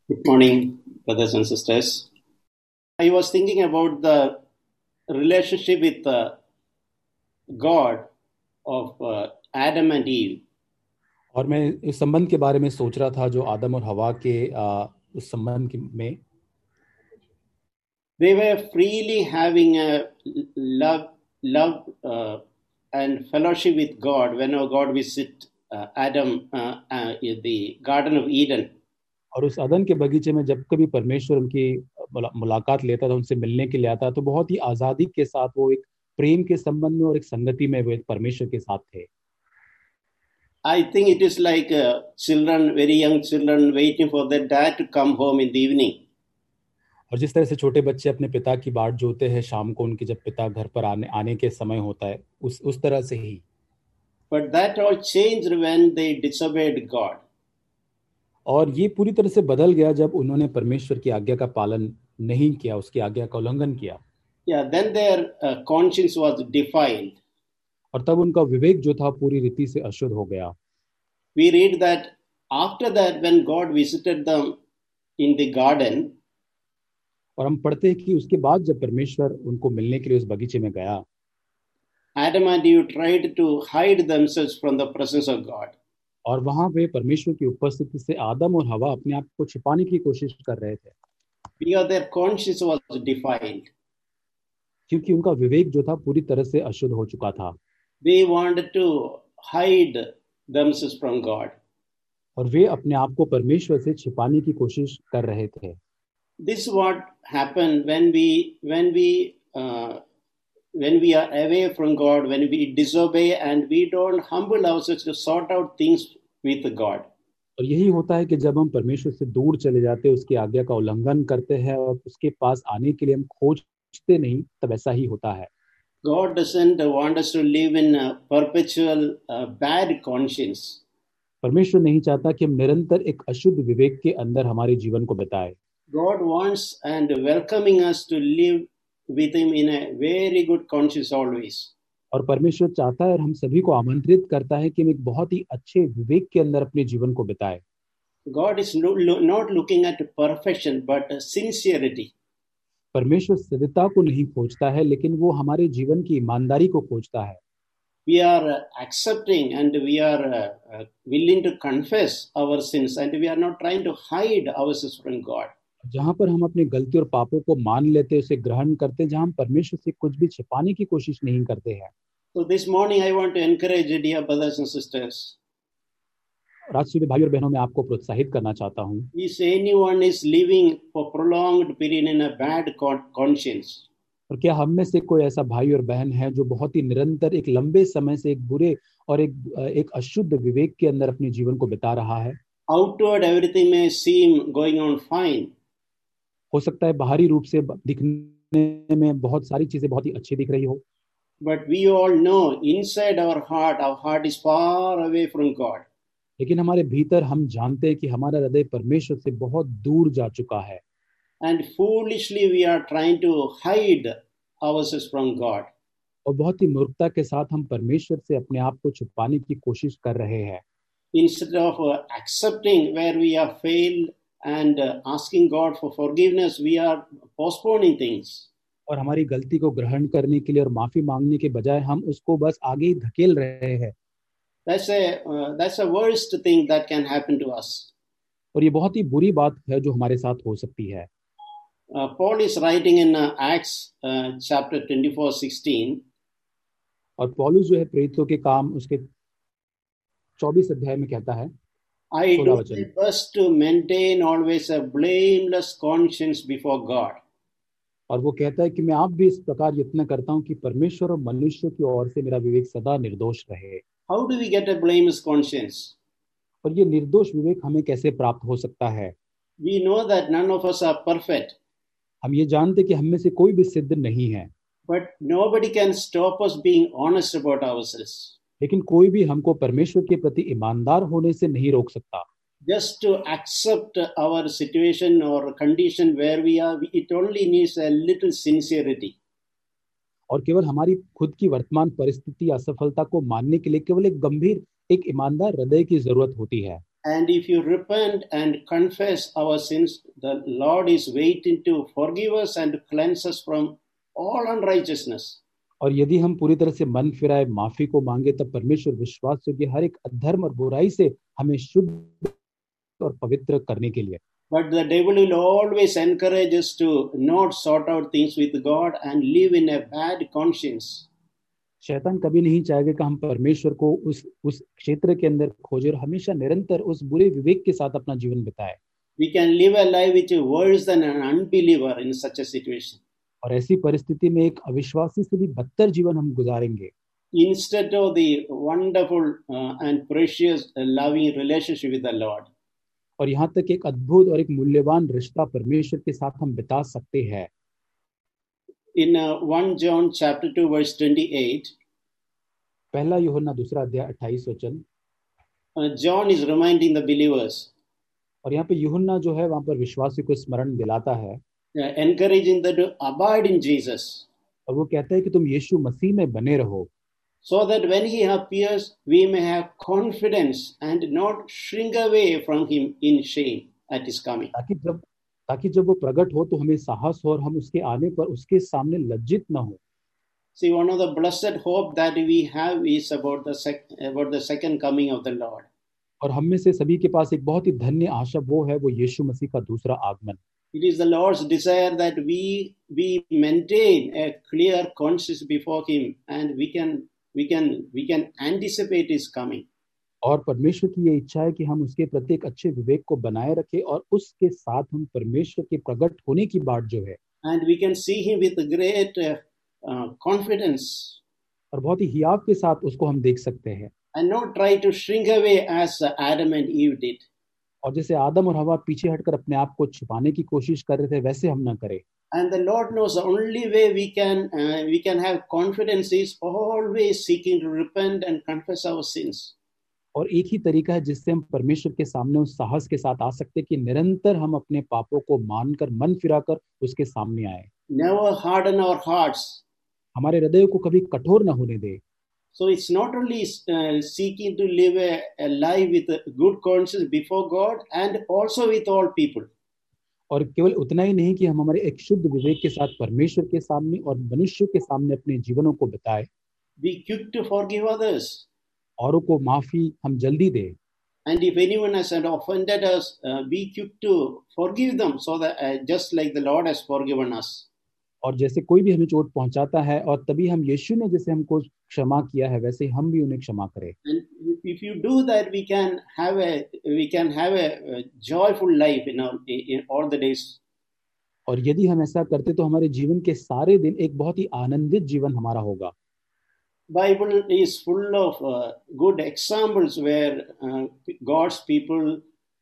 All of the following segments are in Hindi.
Good morning, brothers and sisters. I was thinking about the relationship with God of Adam and Eve. और मैं इस संबंध के बारे में सोच रहा था जो आदम और हवा के उस संबंध में They were freely having a love and fellowship with God whenever God visit Adam in the Garden of Eden. और उस अदन के बगीचे में जब कभी परमेश्वर उनकी मुलाकात लेता था, उनसे मिलने के लिए आता, तो बहुत ही आजादी के साथ वो एक प्रेम के संबंध में और एक संगति में वे परमेश्वर के साथ थे। I think it is like children, very young children, waiting for their dad to come home in the evening. और जिस तरह से छोटे बच्चे अपने पिता की बाट जोते हैं शाम को, उनके जब पिता घर पर आने के समय होता है, उस तरह से ही। But that all changed when they disobeyed God. और ये पूरी तरह से बदल गया जब उन्होंने परमेश्वर की आज्ञा का पालन नहीं किया, उसकी आज्ञा का उल्लंघन किया। Yeah, then their conscience was defiled. और तब उनका विवेक जो था पूरी रीति से अशुद्ध हो गया। We read that after that, when God visited them in the garden, और हम पढ़ते हैं कि उसके बाद जब परमेश्वर उनको मिलने के लिए उस बगीचे में गया, Adam and Eve tried to hide themselves from the presence of God. और वहां पे परमेश्वर की उपस्थिति से आदम और हवा अपने आप को छिपाने की कोशिश कर रहे थे, Because their conscience was defiled. क्योंकि उनका विवेक जो था पूरी तरह से अशुद्ध हो चुका था। They wanted to hide themselves from God. और वे अपने आप को परमेश्वर से छिपाने की कोशिश कर रहे थे। This is what happened when we are away from God, when we disobey and we don't humble ourselves to sort out things with God. और यही होता है कि जब हम परमेश्वर से दूर चले जाते हैं, उसकी आज्ञा का उल्लंघन करते हैं और उसके पास आने के लिए हम खोजते नहीं, तब ऐसा ही होता है। God doesn't want us to live in a perpetual bad conscience. परमेश्वर नहीं चाहता कि हम निरंतर एक अशुद्ध विवेक के अंदर हमारे जीवन को बिताए। God wants and welcoming us to live with Him in a very good conscience always. और परमेश्वर चाहता है और हम सभी को आमंत्रित करता है कि हम एक बहुत ही अच्छे विवेक के अंदर अपने जीवन को बिताए। God is not looking at perfection but sincerity. परमेश्वर सत्यता को नहीं खोजता है, लेकिन वो हमारे जीवन की ईमानदारी को खोजता है। We are accepting and we are willing to confess our sins and we are not trying to hide ourselves from God. जहां पर हम अपनी गलती और पापों को मान लेते, उसे ग्रहण करते, जहां हम परमेश्वर से कुछ भी छिपाने की कोशिश नहीं करते हैं। So this morning I want to encourage you, dear brothers and sisters. और आज सुबह भाई और बहनों, मैं आपको प्रोत्साहित करना चाहता हूं। If anyone is living for prolonged period in a bad conscience, और क्या हम में से कोई ऐसा भाई और बहन है जो बहुत ही निरंतर एक लंबे समय से एक बुरे और एक अशुद्ध विवेक के अंदर अपने जीवन को बिता रहा है? outward everything may seem going on fine. हो सकता है बाहरी रूप से दिखने में बहुत सारी चीजें बहुत ही अच्छी दिख रही हो, But we all know inside our heart is far away from God. लेकिन हमारे भीतर हम जानते हैं कि हमारा हृदय परमेश्वर से बहुत दूर जा चुका है। And foolishly we are trying to hide ourselves from God. और बहुत ही मूर्खता के साथ हम परमेश्वर से अपने आप को छुपाने की कोशिश कर रहे हैं। Instead of accepting where we have failed and asking God for forgiveness, we are postponing things. और हमारी गलती को ग्रहण करने के लिए और माफी मांगने के बजाय हम उसको बस आगे ही धकेल रहे हैं। That's a worst thing that can happen to us. और ये बहुत ही बुरी बात है जो हमारे साथ हो सकती है। Paul is writing in Acts chapter 24:16. और पौलुस जो है प्रेरितों के काम उसके 24 अध्याय में कहता है, I do my best to maintain always a blameless conscience before God. और वो कहता है कि मैं आप भी इस प्रकार यत्न करता हूं कि परमेश्वर और मनुष्य की ओर से मेरा विवेक सदा निर्दोष रहे। How do we get a blameless conscience? और ये निर्दोष विवेक हमें कैसे प्राप्त हो सकता है? We know that none of us are perfect. हम ये जानते कि हम में से कोई भी सिद्ध नहीं है, But nobody can stop us being honest about ourselves. लेकिन कोई भी हमको परमेश्वर के प्रति ईमानदार होने से नहीं रोक सकता। Just to accept our situation or condition where we are, it only needs a little sincerity. और केवल हमारी खुद की वर्तमान परिस्थिति असफलता को मानने के लिए केवल एक गंभीर, एक ईमानदार हृदय की जरूरत होती है। And if you repent and confess our sins, the Lord is waiting to forgive us and to cleanse us from all unrighteousness. और यदि हम पूरी तरह से मन फिराए, माफी को मांगे, तब परमेश्वर विश्वास योग्य हर एक अधर्म और बुराई से हमें शुद्ध और पवित्र करने के लिए। But the devil will always encourage us to not sort out things with God and live in a bad conscience. शैतान कभी नहीं चाहेगा कि हम परमेश्वर को उस क्षेत्र के अंदर खोजें और हमेशा निरंतर उस बुरे विवेक के साथ अपना जीवन बिताए। We can live a life which is worse than an unbeliever in such a situation. और ऐसी परिस्थिति में एक अविश्वासी से भी बदतर जीवन हम गुजारेंगे, Instead of the wonderful and precious loving relationship with the Lord. और यहाँ तक एक अद्भुत और एक मूल्यवान रिश्ता परमेश्वर के साथ हम बिता सकते हैं। In 1 John chapter 2 verse 28, पहला यूहन्ना 2 अध्याय 28 वचन, John is reminding the believers, और यहाँ पे यूहन्ना जो है वहां पर विश्वासी को स्मरण दिलाता है, encouraging them to abide in Jesus, और वो कहता है कि तुम यीशु मसीह में बने रहो, so that when he appears, we may have confidence and not shrink away from him in shame at his coming. ताकि जब वो प्रकट हो तो हमें साहस हो और हम उसके आने पर उसके सामने लज्जित न हो। See, one of the blessed hope that we have is about the second coming of the Lord. और हम में से सभी के पास एक बहुत ही धन्य आशा वो है, वो यीशु मसीह का दूसरा आगमन। It is the Lord's desire that we maintain a clear conscience before him, and we can anticipate his coming. और परमेश्वर की ये इच्छा है कि हम उसके प्रति एक अच्छे विवेक को बनाए रखें और उसके साथ हम परमेश्वर के प्रकट होने की बात जो है, And we can see him with great confidence. और बहुत ही हियाव के साथ उसको हम देख सकते हैं। And not try to shrink away as Adam and Eve did. और जैसे आदम और हवा पीछे हटकर अपने आप को छुपाने की कोशिश कर रहे थे, वैसे हम ना करें। And the Lord knows the only way we can have confidence is always seeking to repent and confess our sins. और एक ही तरीका है जिससे हम परमेश्वर के सामने उस साहस के साथ आ सकते हैं कि निरंतर हम अपने पापों को मानकर, मन फिराकर उसके सामने आए। Never harden our hearts. हमारे हृदय को कभी कठोर न होने दे। So it's not only seeking to live a life with a good conscience before God and also with all people. और केवल उतना ही नहीं कि हम हमारे एक शुद्ध विवेक के साथ परमेश्वर के सामने और मनुष्यों के सामने अपने जीवनों को बिताए। Be quick to forgive others. औरों को माफी हम जल्दी दे। And if anyone has offended us, be quick to forgive them, so that just like the Lord has forgiven us. और जैसे कोई भी हमें चोट पहुंचाता है और तभी हम यीशु ने जैसे हमको क्षमा किया है, वैसे हम भी उन्हें क्षमा करें। And if you do that, we can have a joyful life in all the days. और यदि हम ऐसा करते तो हमारे जीवन के सारे दिन एक बहुत ही आनंदित जीवन हमारा होगा। Bible is full of good examples where God's people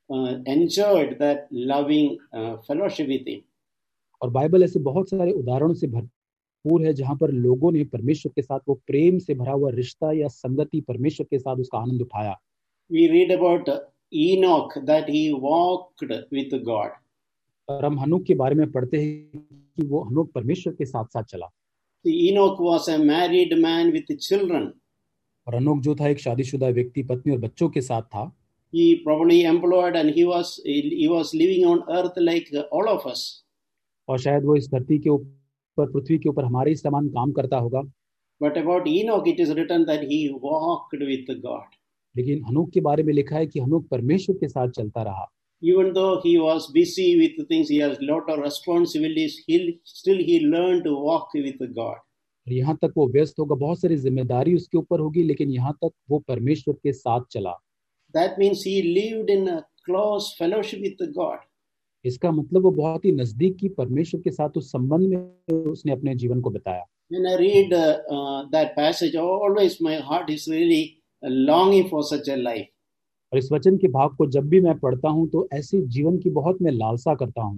enjoyed that loving fellowship with him. और बाइबल ऐसे बहुत सारे उदाहरणों से भरपूर है जहां पर लोगों ने परमेश्वर के साथ वो प्रेम से भरा हुआ रिश्ता या संगति परमेश्वर के साथ उसका आनंद उठाया। We read about Enoch that he walked with God. और हम हनोक के बारे में पढ़ते हैं कि वो हनोक परमेश्वर के साथ साथ चला। Enoch was a married man with children. और हनोक जो था एक शादीशुदा व्यक्ति, पत्नी और बच्चों के साथ था। He probably employed and he was living on earth like all of us. और शायद वो इस धरती के ऊपर, पृथ्वी के ऊपर हमारे ही समान काम करता होगा। But about Enoch it is written that he walked with God. लेकिन हनोक के बारे में लिखा है कि हनोक परमेश्वर के साथ चलता रहा। Even though he was busy with things, he has lot of responsibilities, he learned to walk with God. और यहाँ तक वो व्यस्त होगा, बहुत सारी जिम्मेदारी उसके ऊपर होगी, लेकिन यहाँ तक वो परमेश्वर के साथ चला। That means he lived in a close fellowship with God. इसका मतलब वो बहुत ही नजदीकी परमेश्वर के साथ उस संबंध में उसने अपने जीवन को बिताया। When I read that passage, always my heart is really longing for such a life. और इस वचन के भाग को जब भी मैं पढ़ता हूँ तो ऐसे जीवन की बहुत मैं लालसा करता हूँ।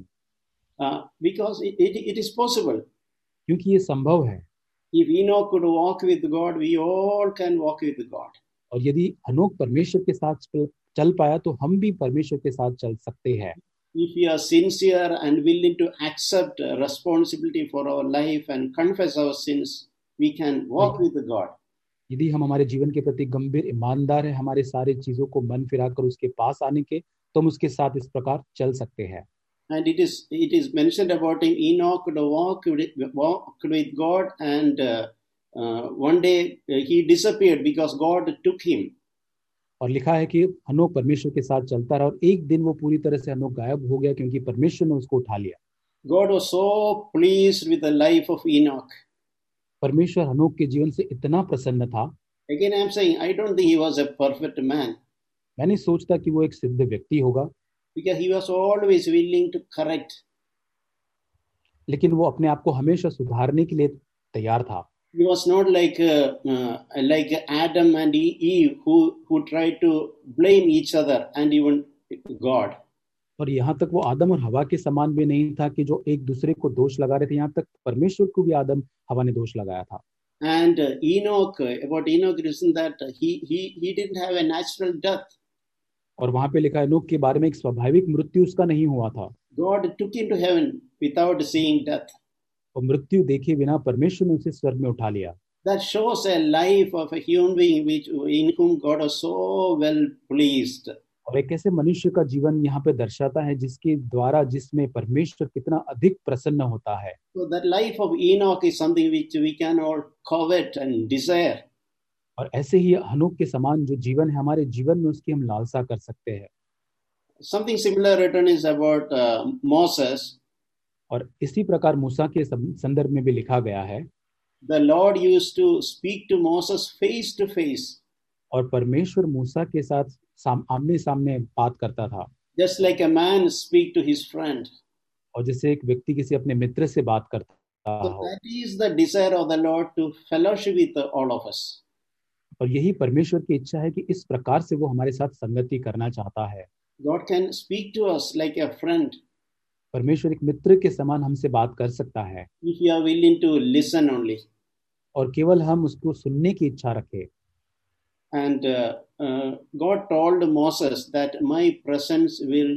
Because it is possible. क्योंकि ये संभव है। If Enoch could walk with God, we all can walk with God. और यदि हनोक परमेश्वर के साथ चल पाया तो हम भी परमेश्वर के साथ चल सकते हैं। If we are sincere and willing to accept responsibility for our life and confess our sins, we can walk with God. यदि हम हमारे जीवन के प्रति गंभीर ईमानदार है हमारे सारे चीजों को मन फिराकर उसके पास आने के, तो हम उसके साथ इस प्रकार चल सकते हैं। And it is mentioned about him. Enoch walked with God, and one day he disappeared because God took him. और लिखा है कि हनोक परमेश्वर के साथ चलता रहा और एक दिन वो पूरी तरह से हनोक गायब हो गया क्योंकि परमेश्वर ने उसको उठा लिया। God was so pleased with the life of Enoch. परमेश्वर हनोक के जीवन से इतना प्रसन्न था। Again, I am saying I don't think he was a perfect man, मैं नहीं सोचता कि वो एक सिद्ध व्यक्ति होगा, because he was always willing to correct. लेकिन वो अपने आप को हमेशा सुधारने के लिए तैयार था। He was not like Adam and Eve who tried to blame each other and even God. और यहाँ तक वो आदम और हवा के समान भी नहीं था कि जो एक दूसरे को दोष लगा रहे थे, यहाँ तक परमेश्वर को भी आदम हवा ने दोष लगाया था। And about Enoch, it isn't that he didn't have a natural death. और वहां पे लिखा है नूह के बारे में एक स्वाभाविक मृत्यु उसका नहीं हुआ था। God took him to heaven without seeing death. और मृत्यु देखे बिना परमेश्वर ने उसे स्वर्ग में उठा लिया। That shows a life of a human being in whom God was so well pleased. और एक ऐसे मनुष्य का जीवन यहाँ पे दर्शाता है जिसके द्वारा जिसमें परमेश्वर कितना अधिक प्रसन्न होता है। So that life of Enoch is something which we can all covet and desire. और ऐसे ही हनोक के समान जो जीवन है हमारे जीवन में उसकी हम लालसा कर सकते हैं। Something similar written is about Moses. और इसी प्रकार मूसा के संदर्भ में भी लिखा गया है। The Lord used to speak to Moses face to face. और परमेश्वर मूसा के साथ आमने सामने बात करता था। Just like a man speak to his friend. और जैसे एक व्यक्ति किसी अपने मित्र से बात करता So हो। that is the desire of the Lord to fellowship with all of us. और यही परमेश्वर की इच्छा है कि इस प्रकार से वो हमारे साथ संगति करना चाहता है। God can speak to us like a friend परमेश्वर एक मित्र के समान हमसे बात कर सकता है if you are willing to listen only. और केवल हम उसको सुनने की इच्छा रखें। And God told Moses that my presence will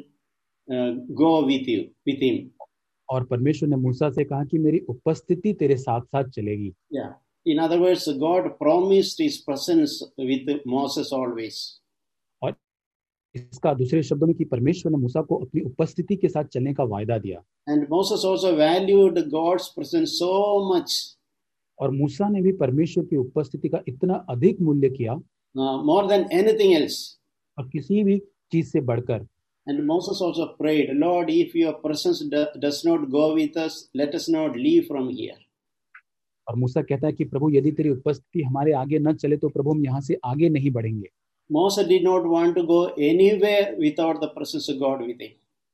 go with him. और परमेश्वर ने मूसा से कहा कि मेरी उपस्थिति तेरे साथ साथ चलेगी। Yeah. In other words, God promised his presence with Moses always. और इसका दूसरे शब्दों में कि परमेश्वर ने मूसा को अपनी उपस्थिति के साथ चलने का वायदा दिया। And Moses also valued God's presence so much. और मूसा ने भी परमेश्वर की उपस्थिति का इतना अधिक मूल्य किया More than anything else. और किसी भी चीज से बढ़कर। And Moses also prayed, Lord, if your presence does not go with us, let us not leave from here. और मूसा कहता है कि प्रभु यदि तेरी उपस्थिति हमारे आगे न चले तो प्रभु हम यहाँ से आगे नहीं बढ़ेंगे। Moses did not want to go anywhere without the presence of God with him.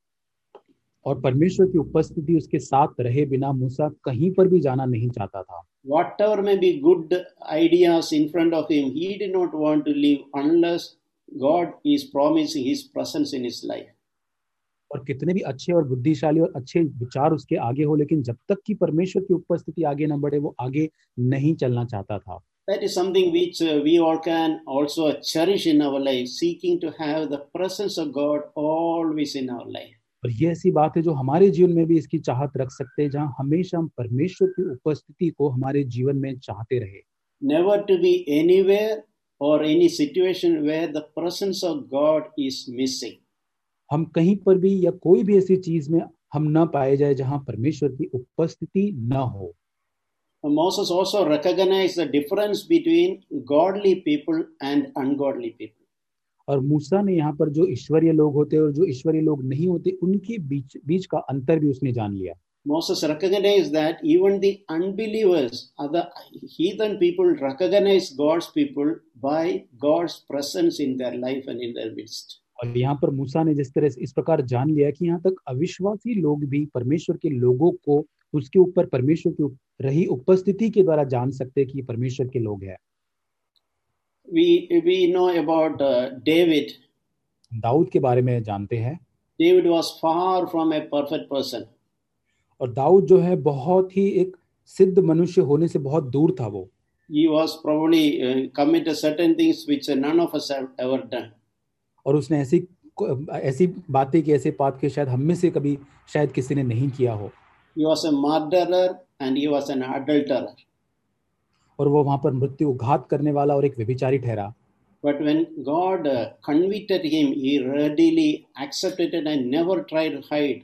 और परमेश्वर की उपस्थिति उसके साथ रहे बिना मूसा कहीं पर भी जाना नहीं चाहता था। Whatever may be good ideas in front of him, he did not want to leave unless God is promising his presence in his life. और कितने भी अच्छे और बुद्धिशाली और अच्छे विचार उसके आगे हो, लेकिन जब तक कि परमेश्वर की उपस्थिति आगे न बढ़े वो आगे नहीं चलना चाहता था। That is something which we all can also cherish in our life, seeking to have the presence of God always in our life. और ये ऐसी बात है जो हमारे जीवन में भी इसकी चाहत रख सकते हैं, जहाँ हमेशा हम परमेश्वर की उपस्थिति को हमारे जीवन में चाहते रहे। Never to be anywhere or any situation where the presence of God is missing. हम कहीं पर भी या कोई भी ऐसी चीज में हम न पाए जाए जहाँ परमेश्वर की उपस्थिति न हो। Moses also recognized the difference between godly people and ungodly people. और मूसा ने यहाँ पर जो ईश्वरीय लोग होते और जो ईश्वरीय लोग नहीं होते उनके बीच का अंतर भी उसने जान लिया। Moses recognized that even the unbelievers, other heathen people, recognize God's people by God's presence in their life and in their midst. और यहाँ पर मूसा ने जिस तरह से इस प्रकार जान लिया कि यहाँ तक अविश्वासी लोग भी परमेश्वर के लोगों को उसके ऊपर परमेश्वर की रही उपस्थिति के द्वारा जान सकते हैं कि परमेश्वर के लोग हैं। We know about David. Dawood के बारे में जानते हैं। David was far from a perfect person. और दाऊद जो है बहुत ही एक सिद्ध मनुष्य होने से बहुत दूर था वो। He was probably committed certain things which none of us have ever done. और उसने ऐसी बातें की, ऐसे पाप के शायद हम में से कभी शायद किसी ने नहीं किया हो। He was a murderer and he was an adulterer. और वो वहां पर मृत्यु घात करने वाला और एक व्यभिचारी ठहरा। But when God convicted him, he readily accepted it and never tried to hide.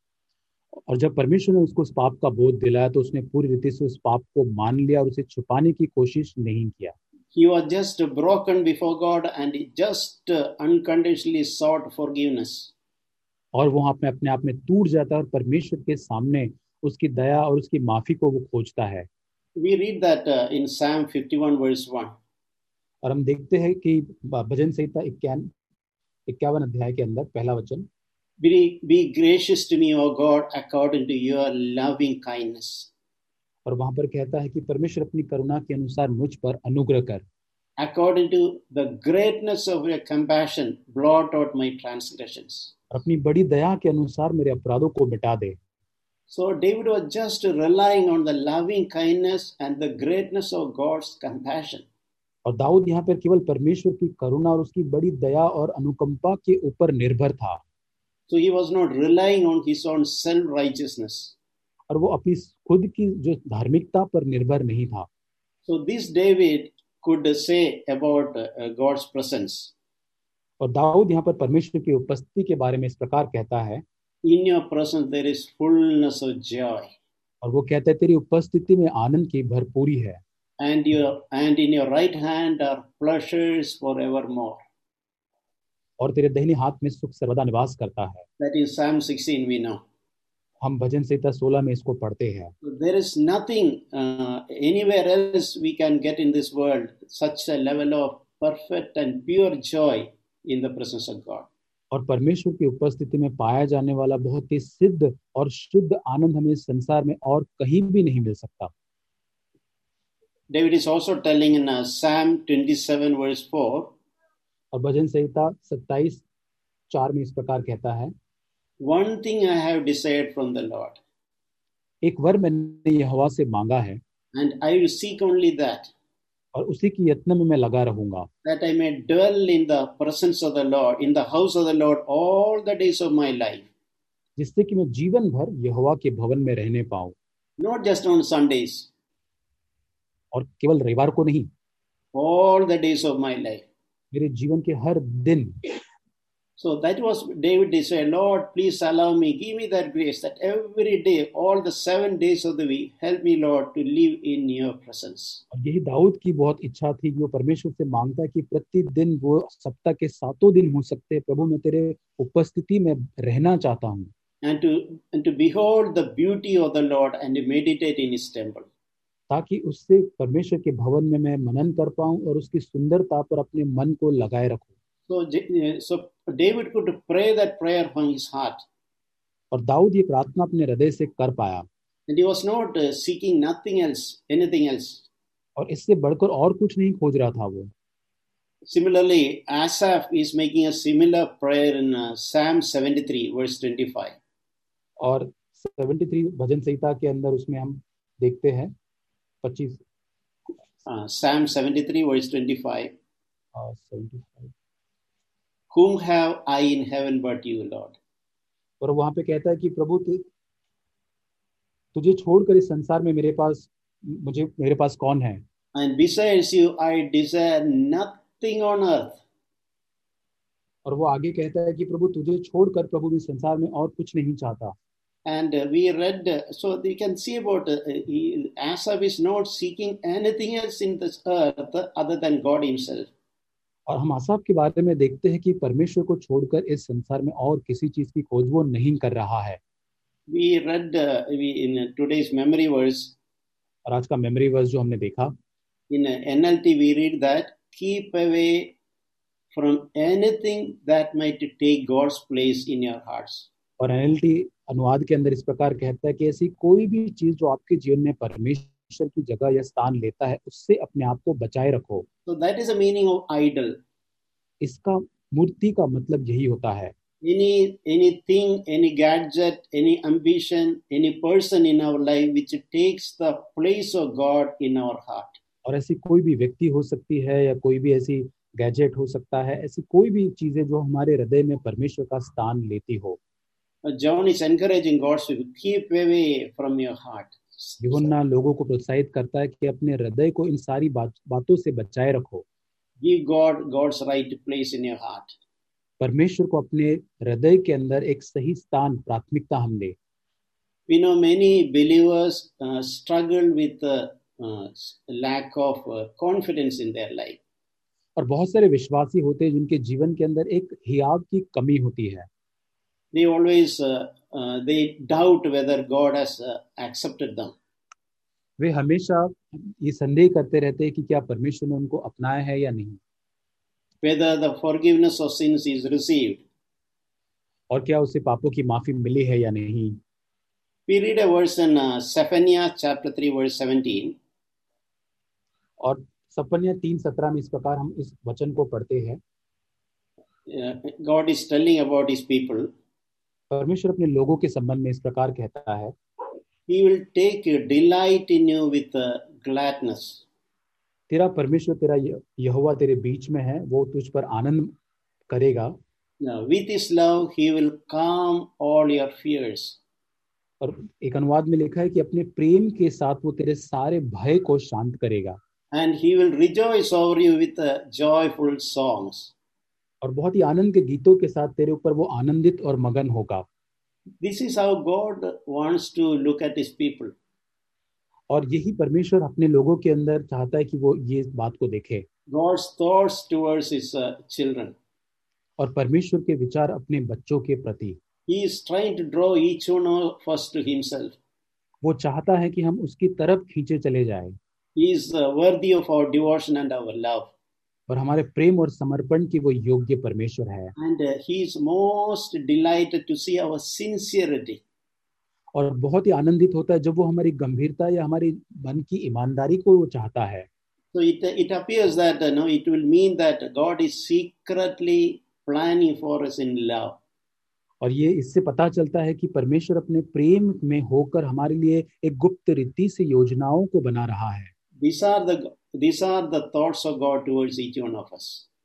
और जब परमेश्वर ने उसको उस पाप का बोध दिलाया तो उसने पूरी रीति से उस पाप को मान लिया और उसे छुपाने की कोशिश नहीं किया। He was just broken before God and he just unconditionally sought forgiveness. और वो अपने अपने आप में टूट जाता है और परमेश्वर के सामने उसकी दया और उसकी माफी को वो खोजता है। We read that in Psalm 51 verse 1. और हम देखते हैं कि भजन संहिता 51 अध्याय के अंदर पहला वचन, Be gracious to me, O God, according to your loving kindness. और वहां पर कहता है कि परमेश्वर अपनी करुणा के अनुसार मुझ पर अनुग्रह कर। According to the greatness of your compassion, blot out my transgressions. और अपनी बड़ी दया के अनुसार मेरे अपराधों को मिटा दे। So David was just relying on the loving kindness and the greatness of God's compassion. और दाऊद यहाँ पर केवल परमेश्वर की करुणा और उसकी बड़ी दया और अनुकंपा के ऊपर निर्भर था। So he was not relying on his own self-righteousness. और वो अपनी खुद की जो धार्मिकता पर निर्भर नहीं था। So this David could say about God's presence. और दाऊद यहाँ पर परमेश्वर की उपस्थिति के बारे में इस प्रकार कहता है, In your presence there is fullness of joy. और वो कहता है तेरी उपस्थिति में आनंद की भरपूरी है। And in your right hand are pleasures forevermore. और तेरे दाहिने हाथ में सुख सर्वदा निवास करता है। That is Psalm 16 we know. हम भजन संहिता 16 में इसको पढ़ते हैं। So there is nothing anywhere else we can get in this world such a level of perfect and pure joy in the presence of God. और परमेश्वर की उपस्थिति में पाया जाने वाला बहुत ही सिद्ध और शुद्ध आनंद हमें इस संसार में और कहीं भी नहीं मिल सकता। David is also telling in Psalm 27 verse 4. और भजन संहिता 27:4 में इस प्रकार कहता है, One thing I have desired from the Lord, एक वर मैंने यहोवा से मांगा है, and I will seek only that, और उसी की यत्न में मैं लगा रहूंगा, that I may dwell in the presence of the Lord, in the house of the Lord all the days of my life. जिससे कि मैं जीवन भर यहोवा के भवन में रहने पाऊं। Not just on Sundays, और केवल रविवार को नहीं, all the days of my life. मेरे जीवन के हर दिन। So that was David desired, Lord, please allow me, give me that grace that every day, all the 7 days of the week, help me, Lord, to live in your presence. और यही दाऊद की बहुत इच्छा थी कि वो परमेश्वर से मांगता कि प्रतिदिन वो सप्ताह के 7 दिन हो सकते हैं, प्रभु मैं तेरे उपस्थिति में रहना चाहता हूँ। And to behold the beauty of the Lord and to meditate in his temple. ताकि उससे परमेश्वर के भवन में मैं मनन कर पाऊं और उसकी सुंदरता पर अपने मन को लगाए रखूं। So David could pray that prayer from his heart. और दाऊद ये प्रार्थना अपने हृदय से कर पाया। And he was not seeking nothing else, anything else. और इससे बढ़कर और कुछ नहीं खोज रहा था वो। Similarly, Asaph is making a similar prayer in Psalm 73 verse 25. और 73 भजन संहिता के अंदर उसमें हम देखते हैं 25 Psalm 73 verse 25. 75। Whom have I in heaven but you, Lord? और वहां पे कहता है कि प्रभु तुझे छोड़कर इस संसार में मेरे पास कौन है? And besides you, I desire nothing on earth. और वो आगे कहता है कि प्रभु तुझे छोड़कर प्रभु इस संसार में और कुछ नहीं चाहता। And we read, so we can see about Asaph is not seeking anything else in this earth other than God himself. और हम आसाफ के बारे में देखते हैं कि परमेश्वर को छोड़कर इस संसार में और किसी चीज की खोज वो नहीं कर रहा है। We read in today's memory verse. और आज का मेमोरी वर्स जो हमने देखा, in NLT we read that keep away from anything that might take God's place in your hearts. और NLT अनुवाद के अंदर इस प्रकार कहता है कि ऐसी कोई भी चीज जो आपके जीवन में परमेश्वर की जगह या स्थान लेता है उससे अपने आप को बचाए रखो। So that is the meaning of idol. इसका मूर्ति का मतलब यही होता है। Anything, any gadget, any ambition, any person in our life which takes the place of God in our heart. और ऐसी कोई भी व्यक्ति हो सकती है या कोई भी ऐसी गैजेट हो सकता है, ऐसी कोई भी चीजें जो हमारे हृदय में परमेश्वर का स्थान लेती हो। John is encouraging God's people, keep away from your heart. यूहन्ना लोगों को प्रोत्साहित करता है कि अपने हृदय को इन सारी बातों से बचाए रखो। Give God's right place in your heart. परमेश्वर को अपने हृदय के अंदर एक सही स्थान, प्राथमिकता हम दे। We know many believers struggle with lack of confidence in their life. और बहुत सारे विश्वासी होते हैं जिनके जीवन के अंदर एक हियाव की कमी होती है। They always they doubt whether God has accepted them. वे हमेशा ये संदेह करते रहते हैं कि क्या परमेश्वर ने उनको अपनाया है या नहीं, Whether the forgiveness of sins is received. और क्या उसे पापों की माफी मिली है या नहीं। We read a verse in Zephaniah chapter 3 verse 17. और सपन्या 3:17 में इस प्रकार हम इस वचन को पढ़ते हैं। God is telling about his people. परमेश्वर अपने लोगों के संबंध में इस प्रकार कहता है, He will take delight in you with gladness. तेरा परमेश्वर, तेरा यहोवा तेरे बीच में है, वो तुझ पर आनंद करेगा। With his love he will calm all your fears. और एक अनुवाद में लिखा है कि अपने प्रेम के साथ वो तेरे सारे भय को शांत करेगा। And he will rejoice over you with joyful songs. और बहुत ही आनंद के गीतों के साथ तेरे ऊपर वो आनंदित और मगन होगा। This is how God wants to look at his people. और यही परमेश्वर अपने लोगों के अंदर चाहता है कि वो ये बात को देखे। God's thoughts towards his children. और परमेश्वर के विचार अपने बच्चों के प्रति, He is trying to draw each one of us to himself. वो चाहता है कि हम उसकी तरफ खींचे चले जाएं। He is worthy of our devotion and our love. और हमारे प्रेम और समर्पण की वो योग्य परमेश्वर है। And he is most delighted to see our sincerity. और बहुत ही आनंदित होता है जब वो हमारी गंभीरता या हमारी मन की ईमानदारी को वो चाहता है। So it appears that it will mean that God is secretly planning for us in love. और ये इससे पता चलता है कि परमेश्वर अपने प्रेम में होकर हमारे लिए एक गुप्त रीति से योजनाओं को बना रहा है। These are the thoughts of God towards each one of us.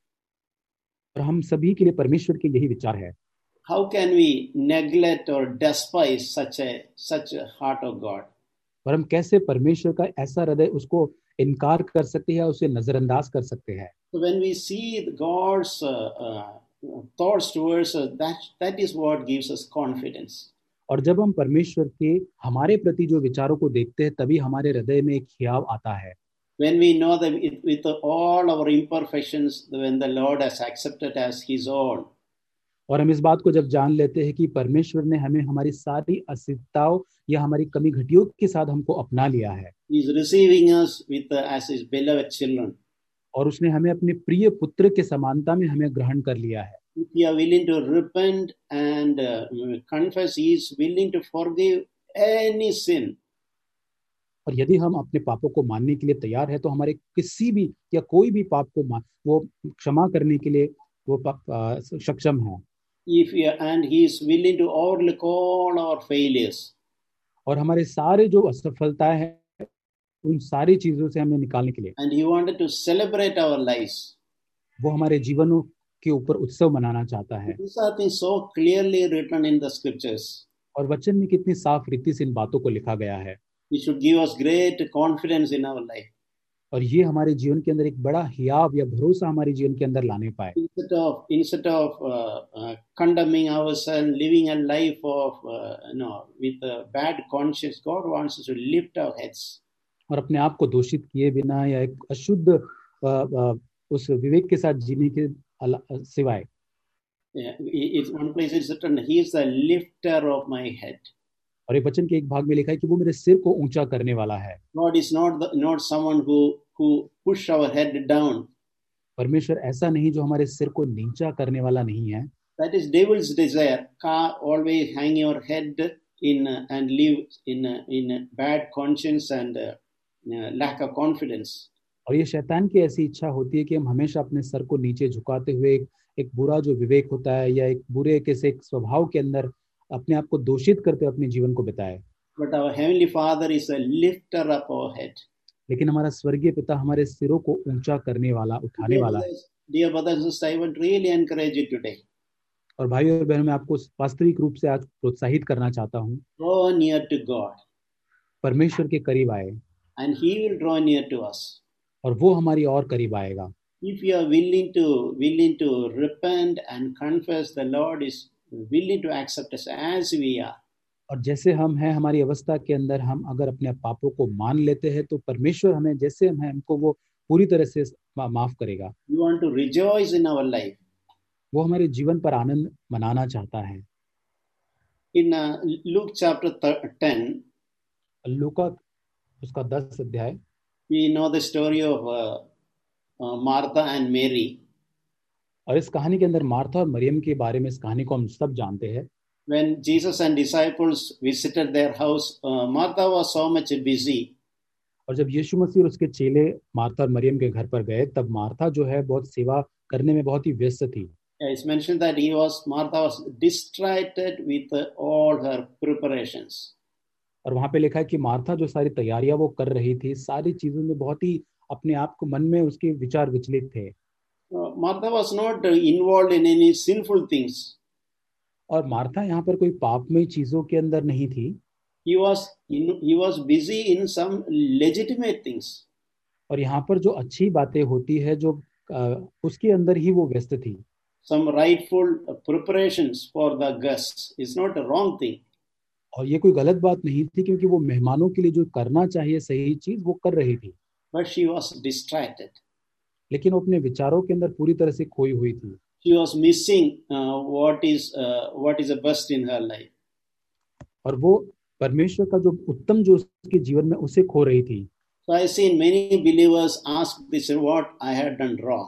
और हम सभी के लिए परमेश्वर के यही विचार है। How can we neglect or despise such a heart of God? और हम कैसे परमेश्वर का ऐसा हृदय उसको इनकार कर सकते हैं, उसे नजरअंदाज कर सकते हैं। So when we see God's thoughts towards us, that is what gives us confidence. और जब हम परमेश्वर के हमारे प्रति जो विचारों को देखते हैं, तभी हमारे हृदय में एक हियाव आता है। When we know that with all our imperfections, when the Lord has accepted as his own. और हम इस बात को जब जान लेते हैं कि परमेश्वर ने हमें हमारी सारी अस्थिरताओं या हमारी कमी घटियों के साथ हमको अपना लिया है। He is receiving us as his beloved children. और उसने हमें अपने प्रिय पुत्र के समानता में हमें ग्रहण कर लिया है। If we are willing to repent and confess, he is willing to forgive any sin. और यदि हम अपने पापों को मानने के लिए तैयार है तो हमारे किसी भी या कोई भी पाप को वो क्षमा करने के लिए वो सक्षम है। And he is willing to overlook all our failures. और हमारे सारे जो असफलताएं हैं उन सारी चीजों से हमें निकालने के लिए। And he wanted to celebrate our lives. वो हमारे जीवनों के ऊपर उत्सव मनाना चाहता है। These are things so clearly written in the scriptures. और वचन में कितनी साफ रीति से इन बातों को लिखा गया है। It should give us great confidence in our life. और ये हमारे जीवन के अंदर एक बड़ा हियाव या भरोसा हमारे जीवन के अंदर लाने पाए। Instead of condemning ourselves, living a life of with a bad conscience, God wants us to lift our heads. और अपने आप को दोषित किए बिना या एक अशुद्ध उस विवेक के साथ जीने के सिवाय। It's one place it's written, he is the lifter of my head. और एक वचन के एक भाग में लिखा है कि वो मेरे सिर को ऊंचा करने वाला है। God is not someone who push our head down. परमेश्वर ऐसा नहीं जो हमारे सिर को नीचा करने वाला नहीं है। That is devil's desire. Always hang your head in and live in bad conscience and lack of confidence. और ये शैतान की ऐसी इच्छा होती है कि हम हमेशा अपने सर को नीचे झुकाते हुए एक बुरा जो विवेक होता है या एक बुरे कैसे एक स्वभाव के अंदर अपने आप को दोषित करते अपने जीवन को बिताए। But our heavenly Father is a lifter up our head. लेकिन हमारा स्वर्गीय पिता हमारे सिरों को ऊंचा करने वाला, उठाने वाला है। Dear brothers and sisters, I want to really encourage you today. और भाइयों और बहनों, मैं आपको वास्तविक रूप से आज प्रोत्साहित करना चाहता हूँ। Draw near to God. परमेश्वर के करीब आए and He will draw near to us. और वो हमारी और करीब आएगा। If we are willing to repent and confess, the Lord is willing to accept us as we are. और जैसे हम हैं हमारी अवस्था के अंदर, हम अगर अपने पापों को मान लेते हैं तो परमेश्वर हमें जैसे हम हैं हमको वो पूरी तरह से माफ करेगा। We want to rejoice in our life. वो हमारे जीवन पर आनंद मनाना चाहता है। In Luke chapter 10, लूका उसका 10 अध्याय, we know the story of Martha and Mary. और इस कहानी के अंदर मार्था और मरियम के बारे में इस कहानी को हम सब जानते हैं। When Jesus and disciples visited their house, Martha was so much busy. और जब यीशु मसीह और उसके चेले मार्था और मरियम के घर पर गए, तब मार्था जो है बहुत सेवा करने में बहुत ही व्यस्त थी। It's mentioned that Martha was distracted with all her preparations. और वहां पे लिखा है कि मार्था जो सारी तैयारियां वो कर रही थी, सारी चीजों में बहुत ही अपने आप को मन में उसके विचार विचलित थे। Martha was not involved in any sinful things. और मार्था यहाँ पर कोई पापमय चीजों के अंदर नहीं थी। He was busy in some legitimate things. और यहाँ पर जो अच्छी बातें होती है जो उसके अंदर ही वो व्यस्त थी। Some rightful preparations for the guests is not a wrong thing. और ये कोई गलत बात नहीं थी, क्योंकि वो मेहमानों के लिए जो करना चाहिए सही चीज वो कर रही थी। But she was distracted. लेकिन वो अपने विचारों के अंदर पूरी तरह से खोई हुई थी। She was missing what is the best in her life. और वो परमेश्वर का जो उत्तम जो उसके जीवन में उसे खो रही थी। So I seen many believers ask this, what I had done wrong.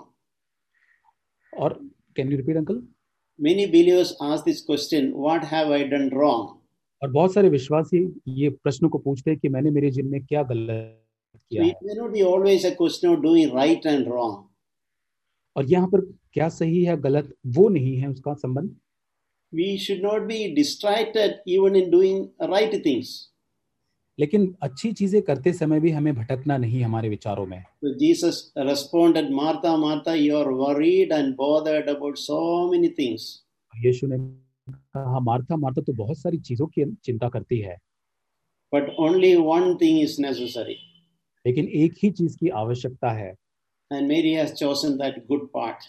और can you repeat uncle? Many believers ask this question, what have I done wrong? और बहुत सारे विश्वासी ये प्रश्न को पूछते हैं कि मैंने मेरे जीवन में क्या गलत किया So है। it may not be always a question of doing right and wrong. और यहाँ पर क्या सही है गलत वो नहीं है उसका संबंध। We should not be distracted even in doing right things. लेकिन अच्छी चीजें करते समय भी हमें भटकना नहीं हमारे विचारों में। So Jesus responded, Martha, Martha, you are worried and bothered about so many things. यीशु ने कहा, मार्था मार्था तो बहुत सारी चीजों की चिंता करती है, But only one thing is necessary. लेकिन एक ही चीज की आवश्यकता है। And Mary has chosen that good part.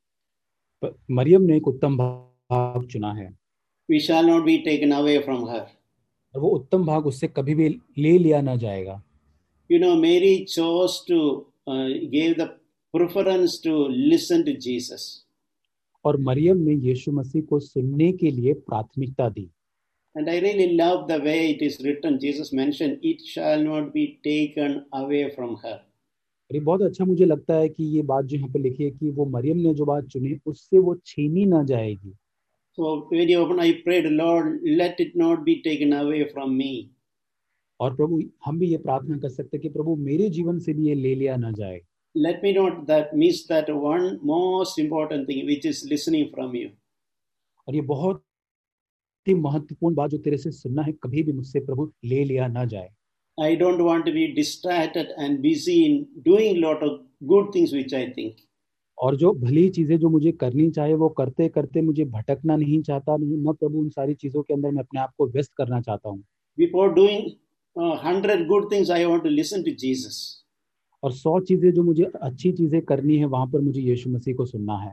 Maryam ने एक उत्तम भाग चुना है। We shall not be taken away from her. और वो उत्तम भाग उससे कभी भी ले लिया ना जाएगा। You know, Mary chose to gave the preference to listen to Jesus. और मरियम ने यीशु मसीह को सुनने के लिए प्राथमिकता दी। And I really love the way it is written. Jesus mentioned, it shall not be taken away from her. ये बहुत अच्छा मुझे लगता है कि ये बात जो यहाँ पे लिखी है कि वो मरियम ने जो बात चुनी उससे वो छीनी ना जाएगी। So very often I prayed, Lord, let it not be taken away from me. और प्रभु हम भी ये प्रार्थना कर सकते हैं कि प्रभु मेरे जीवन से भी ये ले लिया ना जाए। Let me not miss that one most important thing, which is listening from you. और ये बहुत ही महत्वपूर्ण बात जो तेरे से सुनना है, कभी भी मुझसे प्रभु ले लिया ना जाए। I don't want to be distracted and busy in doing lot of good things which I think. और जो भली चीजें जो मुझे करनी चाहिए वो करते करते मुझे भटकना नहीं चाहता, न प्रभु उन सारी चीजों के अंदर मैं अपने आप को व्यस्त करना चाहता हूँ। Before doing 100 good things, I want to listen to Jesus. और 100 चीजें जो मुझे अच्छी चीजें करनी है वहां पर मुझे यीशु मसीह को सुनना है।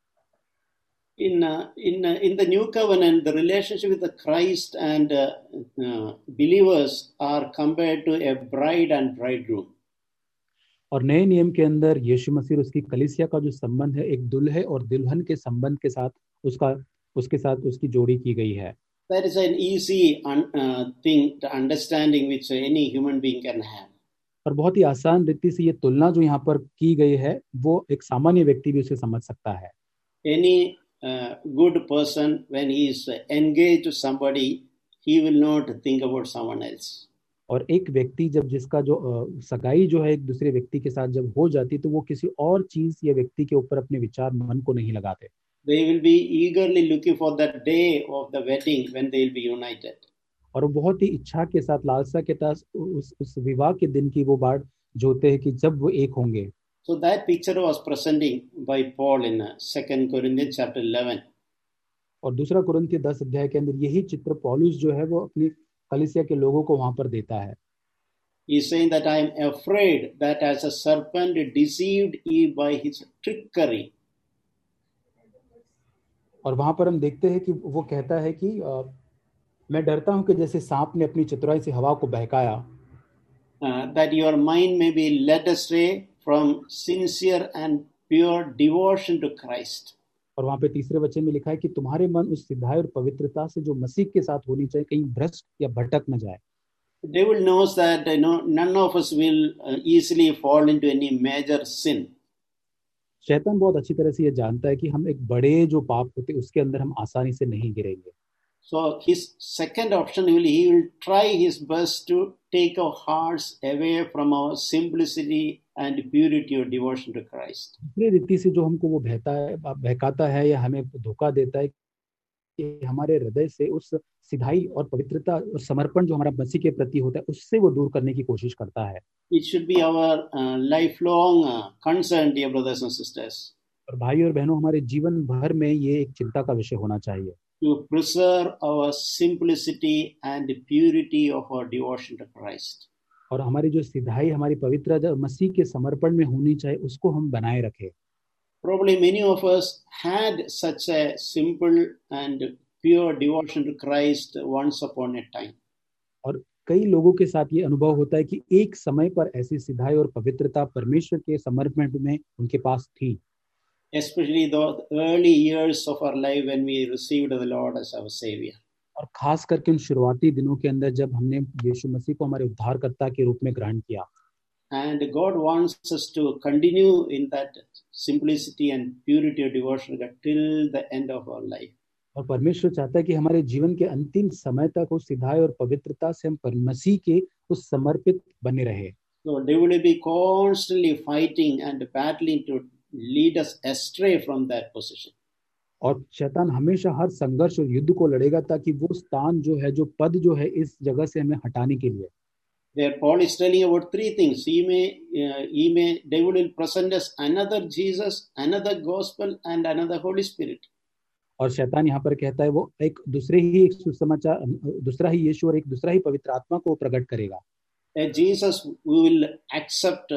In the new covenant, the relationship with the Christ and believers are compared to a bride and bridegroom. और नए नियम के अंदर यीशु मसीह और उसकी कलीसिया का जो संबंध है एक दुल्हे और दुल्हन के संबंध के साथ उसके साथ उसकी जोड़ी की गई है। That is an easy thing to understanding which any human being can have. और बहुत ही आसान रीति से ये तुलना जो यहाँ पर की गई है वो एक सामान्य व्यक्ति भी उसे समझ सकता है। Any good person, when he is engaged to somebody, he will not think about someone else. और एक व्यक्ति जब जिसका जो सगाई जो है एक दूसरे व्यक्ति के साथ जब हो जाती तो वो किसी और चीज या व्यक्ति के ऊपर अपने विचार मन को नहीं लगाते। They will be eagerly looking for that day of the wedding when they will be united. और वो बहुत ही इच्छा के साथ लालसा के साथ उस विवाह के दिन की वो बाट जोते हैं कि जब वो एक होंगे। So that picture was presenting by Paul in 2 Corinthians chapter 11. और दूसरा कुरिन्थियों 10 अध्याय के अंदर यही चित्र पौलुस जो है वो अपनी कलीसिया के लोगों को वहां पर देता है। He's saying that I am afraid that as a serpent deceived Eve by his trickery. और वहां पर हम देखते हैं कि वो कहता है कि मैं डरता हूं कि जैसे सांप ने अपनी चतुराई से हवा को बहकाया, That your mind may be led astray from sincere and pure devotion to Christ. और वहां पे तीसरे वचन में लिखा है कि तुम्हारे मन उस सिद्धाई और पवित्रता से जो मसीह के साथ होनी चाहिए कहीं भ्रष्ट या भटक न जाए। The devil knows that none of us will easily fall into any major sin. शैतान बहुत अच्छी तरह से ये जानता है कि हम एक बड़े जो पाप होते हैं उसके अंदर हम आसानी से नहीं गिरेंगे। So his second option he will try his best to take our hearts away from our simplicity and purity of devotion to Christ. दूसरी रीति से जो हमको वो बहकाता है या हमें धोखा देता है कि हमारे हृदय से उस सिधाई और पवित्रता और समर्पण जो हमारा मसीह के प्रति होता है उससे वो दूर करने की कोशिश करता है। It should be our lifelong concern, dear brothers and sisters. और भाई और बहनों, हमारे जीवन भर में ये एक चिंता का विषय होना चाहिए To preserve our simplicity and purity of our devotion to Christ. और हमारी जो सिधाई, हमारी पवित्रता मसीह के समर्पण में होनी चाहिए उसको हम बनाए रखें। Probably many of us had such a simple and pure devotion to Christ once upon a time. और कई लोगों के साथ ये अनुभव होता है कि एक समय पर ऐसी सिधाई और पवित्रता परमेश्वर के समर्पण में उनके पास थी। Especially the early years of our life when we received the Lord as our Savior. और खास करके उन शुरुआती दिनों के अंदर जब हमने यीशु मसीह को हमारे उद्धारकर्ता के रूप में ग्रहण किया। And God wants us to continue in that simplicity and purity of devotion till the end of our life. और परमेश्वर चाहता है कि हमारे जीवन के अंतिम समय तक उस सिधाई और पवित्रता से हम मसीह के उस समर्पित बने रहे। So they will be constantly fighting and battling to lead us astray from that position. और शैतान हमेशा हर संघर्ष और युद्ध को लड़ेगा ताकि वो स्थान जो है, जो पद जो है, इस जगह से हमें हटाने के लिए। There Paul is telling about three things. Devil will present us another Jesus, another gospel, and another Holy Spirit. और शैतान यहाँ पर कहता है वो एक दूसरे ही एक सुसमाचार, दूसरा ही यीशु और एक दूसरा ही पवित्र आत्मा को प्रकट करेगा। Jesus will accept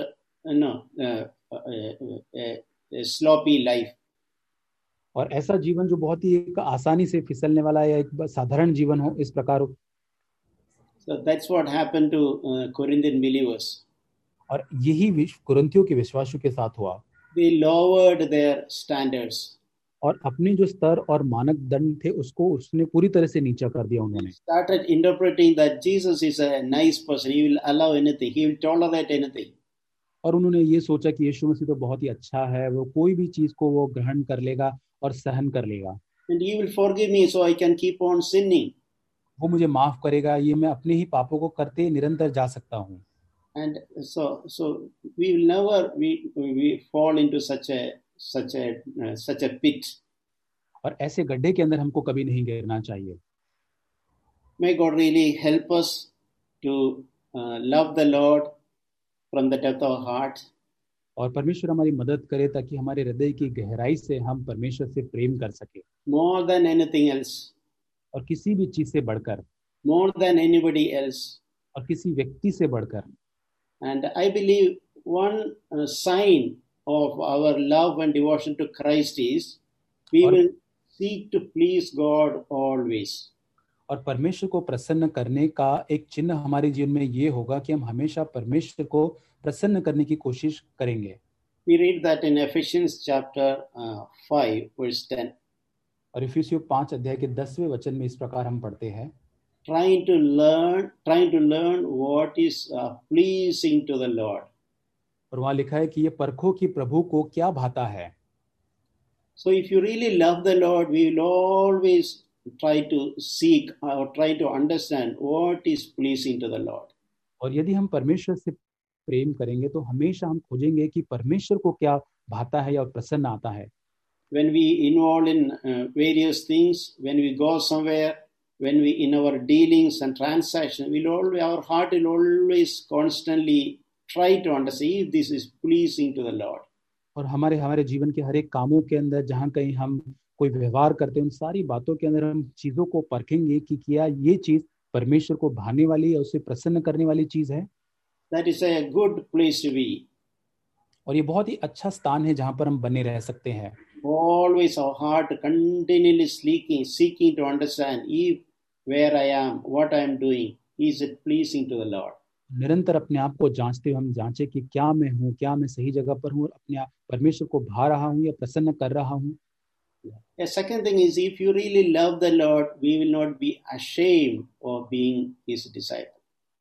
a sloppy life. और ऐसा जीवन जो बहुत ही एक आसानी से फिसलने वाला या एक साधारण जीवन हो, इस प्रकार हो। So that's what happened to Corinthian believers. और यही कुरिन्थियों के विश्वासियों के साथ हुआ। They lowered their standards. और अपने जो स्तर और मानक दंड थे उसको उसने पूरी तरह से नीचा कर दिया उन्होंने। Started interpreting that Jesus is a nice person. He will allow anything. He will tolerate anything. और उन्होंने ये सोचा कि यीशु मसीह तो बहुत ही अच्छा है, वो कोई भी चीज को वो ग्रहण कर लेगा और सहन कर लेगा। And he will forgive me so I can keep on sinning. वो मुझे माफ करेगा, ये मैं अपने ही पापों को करते निरंतर जा सकता हूँ। And so we will never we fall into such a pit. और ऐसे गड्ढे के अंदर हमको कभी नहीं गिरना चाहिए। May God really help us to love the Lord from the depth of our heart. और परमेश्वर हमारी मदद करे ताकि हमारे हृदय की गहराई से हम परमेश्वर से प्रेम कर सके। More than anything else. और किसी भी चीज से बढ़कर। More than anybody else. और किसी व्यक्ति से बढ़कर। And I believe one sign of our love and devotion to Christ is we will seek to please God always. और परमेश्वर को प्रसन्न करने का एक चिन्ह हमारे जीवन में ये होगा कि हम हमेशा परमेश्वर को प्रसन्न करने की कोशिश करेंगे। We read that in Ephesians chapter 5 verse 10. और इफिसियों 5 अध्याय के 10वें वचन में इस प्रकार हम पढ़ते हैं, trying to learn what is pleasing to the Lord. और वहां लिखा है कि ये परखो कि प्रभु को क्या भाता है। So if you really love the Lord, we will always try to seek or try to understand what is pleasing to the Lord. और यदि हम परमेश्वर से प्रेम करेंगे तो हमेशा हम खोजेंगे कि परमेश्वर को क्या भाता है या प्रसन्न आता है। When we involve in various things, when we go somewhere, when we in our dealings and transactions, our heart will always constantly try to understand if this is pleasing to the Lord. और हमारे जीवन के हर एक कामों के अंदर जहाँ कहीं हम कोई व्यवहार करते हैं, उन सारी बातों के अंदर हम चीजों को परखेंगे कि क्या ये चीज परमेश्वर को भाने वाली या उसे प्रसन्न करने वाली चीज है। That is a good place to be. और ये बहुत ही अच्छा स्थान है जहाँ पर हम बने रह सकते हैं. Always our heart continually seeking to understand if where I am, what I am doing, is it pleasing to the Lord. निरंतर अपने आप को जांचते हुए हम जांचे कि क्या मैं हूँ, क्या मैं सही जगह पर हूँ और अपने आप परमेश्वर को भा रहा हूँ या प्रसन्न कर रहा हूँ. A second thing is, if you really love the Lord, we will not be ashamed of being His disciple.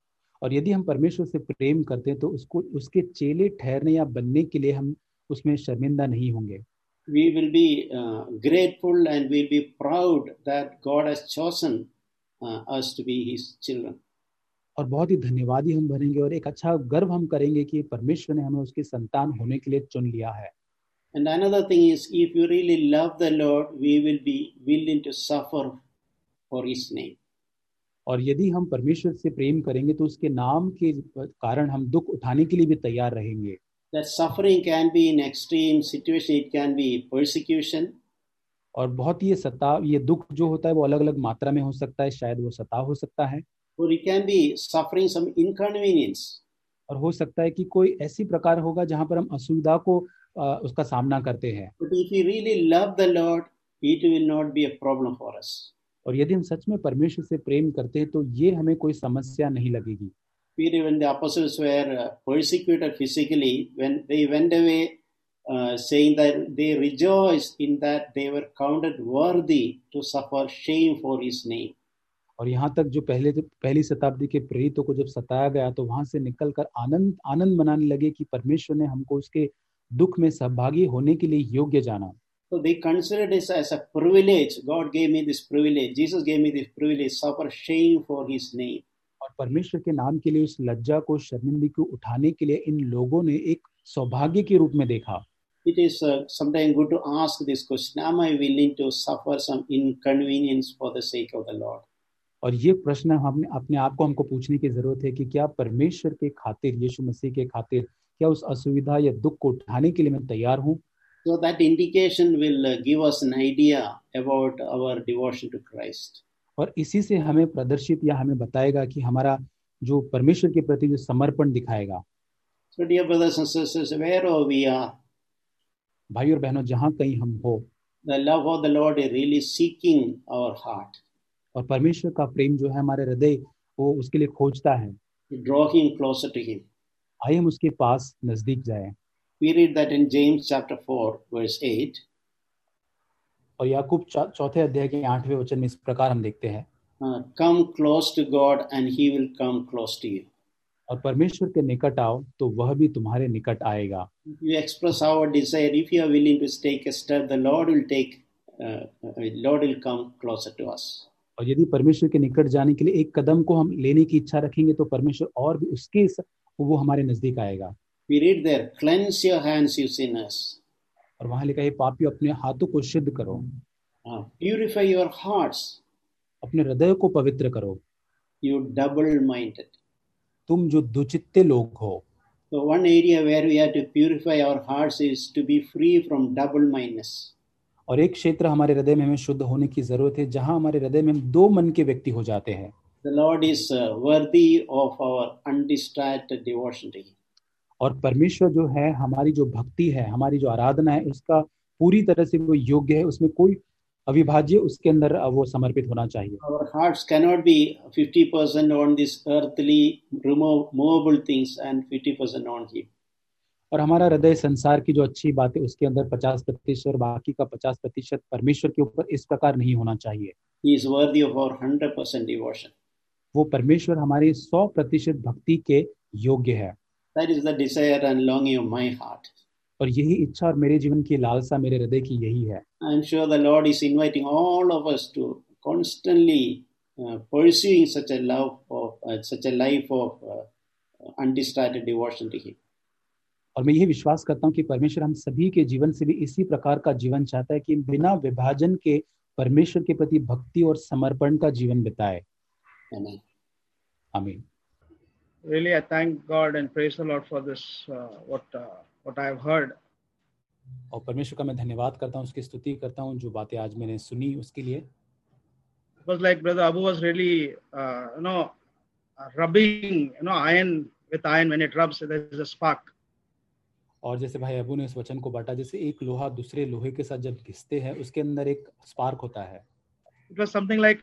और यदि हम परमेश्वर से प्रेम करते हैं तो उसको उसके चेले ठहरने या बनने के लिए हम उसमें शर्मिंदा नहीं होंगे. We will be grateful and we'll be proud that God has chosen us to be His children. और बहुत ही धन्यवादी हम बनेंगे और एक अच्छा गर्व हम करेंगे कि परमेश्वर ने हमें उसके संतान होने के लिए चुन लिया है. And another thing is, if you really love the Lord, we will be willing to suffer for His name. और यदि हम परमेश्वर से प्रेम करेंगे तो उसके नाम के कारण हम दुख उठाने के लिए भी तैयार रहेंगे. That suffering can be in extreme situation, it can be persecution. और बहुत ही ये दुख जो होता है वो अलग अलग मात्रा में हो सकता है, शायद वो सताव हो सकता है. Or it can be suffering some inconvenience. और हो सकता है कि कोई ऐसी प्रकार होगा जहां पर हम असुविधा को उसका सामना करते हैं. But if we really love the Lord, it will not be a problem for us. और यदि हम सच में परमेश्वर से प्रेम करते हैं तो ये हमें कोई समस्या नहीं लगेगी. Peter, when the apostles were persecuted physically, when they went away, saying that they rejoiced in that they were counted worthy to suffer shame for His name. और यहाँ तक जो पहली शताब्दी के प्रेरितों को जब सताया गया तो वहां से निकलकर आनंद मनाने लगे कि परमेश्वर ने हमको उसके दुख में सहभागी होने के लिए योग्य जाना. So they considered this as a privilege. God gave me this privilege. Jesus gave me this privilege. Suffer shame for His name. और परमेश्वर के नाम के लिए उस लज्जा को, शर्मिंदगी को उठाने के लिए इन लोगों ने एक सौभाग्य के रूप में देखा. It is sometimes good to ask this question: am I willing to suffer some inconvenience for the sake of the Lord? और ये प्रश्न हमको पूछने की जरूरत है कि क्या परमेश्वर के खातिर, यीशु मसीह के खातिर, क्या उस असुविधा या दुख को उठाने के लिए मैं तैयार हूँ. So that indication will give us an idea about our devotion to Christ. और इसी से हमें प्रदर्शित या हमें बताएगा कि हमारा जो परमेश्वर के प्रति जो समर्पण दिखाएगा. So dear brothers and sisters, wherever we are, भाई और बहनों, जहाँ कहीं हम हो, the love of the Lord is really seeking our heart. और परमेश्वर का प्रेम जो है हमारे हृदय वो उसके लिए खोजता है. To draw Him closer to Him. आइए हम उसके पास नजदीक जाएं. We read that in James chapter 4 verse 8. और याकूब चौथे अध्याय के 8वें वचन में इस प्रकार हम देखते हैं, Come close to God and He will come close to you. और परमेश्वर के निकट आओ तो वह भी तुम्हारे निकट आएगा. If you express our desire, if you are willing to take a step, the Lord will come closer to us. और यदि परमेश्वर के निकट जाने के लिए एक कदम को हम लेने की इच्छा रखेंगे तो परमेश्वर और भी वो हमारे नजदीक आएगा. We read there, cleanse your hands, you sinners. और वहां लिखा है, पापियों अपने हाथों को शुद्ध करो. Purify your hearts. अपने हृदय को पवित्र करो. You double-minded. तुम जो दुचित्ते लोग हो. So one area where we have to purify our hearts is to be free from double-mindedness. और एक क्षेत्र हमारे हृदय में हमें शुद्ध होने की जरूरत है जहां हमारे हृदय में हम दो मन के व्यक्ति हो जाते हैं. The Lord is worthy of our undistracted devotion to Him. और परमेश्वर जो है, हमारी जो भक्ति है, हमारी जो आराधना है, उसका पूरी तरह से वो योग्य है. उसमें कोई अविभाज्य उसके अंदर वो समर्पित होना चाहिए. Our hearts cannot be 50% on this earthly movable things and 50% on Him. और हमारा हृदय संसार की जो अच्छी बातें उसके अंदर 50% और बाकी का 50% परमेश्वर के ऊपर इस प्रकार नहीं होना चाहिए. He is worthy of our 100% devotion. वो परमेश्वर हमारी 100% भक्ति के योग्य है. That is the desire and longing of my heart. और यही इच्छा और मेरे जीवन की लालसा मेरे हृदय की यही है. I am sure the Lord is inviting all of us to constantly pursuing such a life of undistracted devotion to Him. और मैं यही विश्वास करता हूँ कि परमेश्वर हम सभी के जीवन से भी इसी प्रकार का जीवन चाहता है कि बिना विभाजन के परमेश्वर के प्रति भक्ति और समर्पण का जीवन बिताए. Amen. आमीन. Really, I thank God and praise the Lord for this, what I have heard. और परमेश्वर का मैं धन्यवाद करता हूँ, उसकी स्तुति करता हूँ जो बातें आज मैंने सुनी उसके लिए. It was like Brother Abu was really, rubbing, iron with iron, when it rubs, there is a spark. और जैसे भाई अबू ने इस वचन को बांटा, जैसे एक लोहा दूसरे लोहे के साथ जब घिसते हैं उसके अंदर एक स्पार्क होता है. It was something like,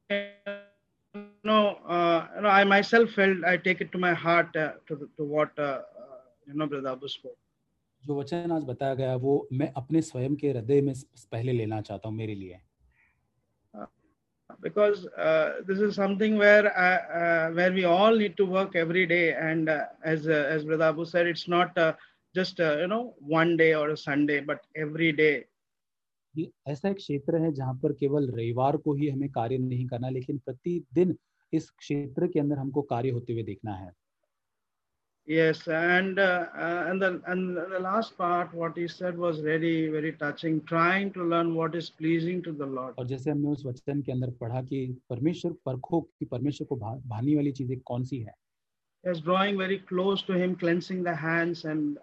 I myself felt, I take it to my heart to what Brother Abu spoke. जो वचन आज बताया गया वो मैं अपने स्वयं के हृदय में पहले लेना चाहता हूँ मेरे लिए. Because this is something where we all need to work every day, and as Brother Abu said, it's not just one day or a Sunday, but every day. ये ऐसा एक क्षेत्र है जहाँ पर केवल रविवार को ही हमें कार्य नहीं करना, लेकिन प्रतिदिन इस क्षेत्र के अंदर हमको कार्य होते हुए देखना है. Yes, and the last part, what he said was very, very touching. Trying to learn what is pleasing to the Lord. और जैसे हमने उस वचन के अंदर पढ़ा कि परमेश्वर परखो कि परमेश्वर को भानी वाली चीजें कौन सी है. Yes, drawing very close to Him, cleansing the hands, and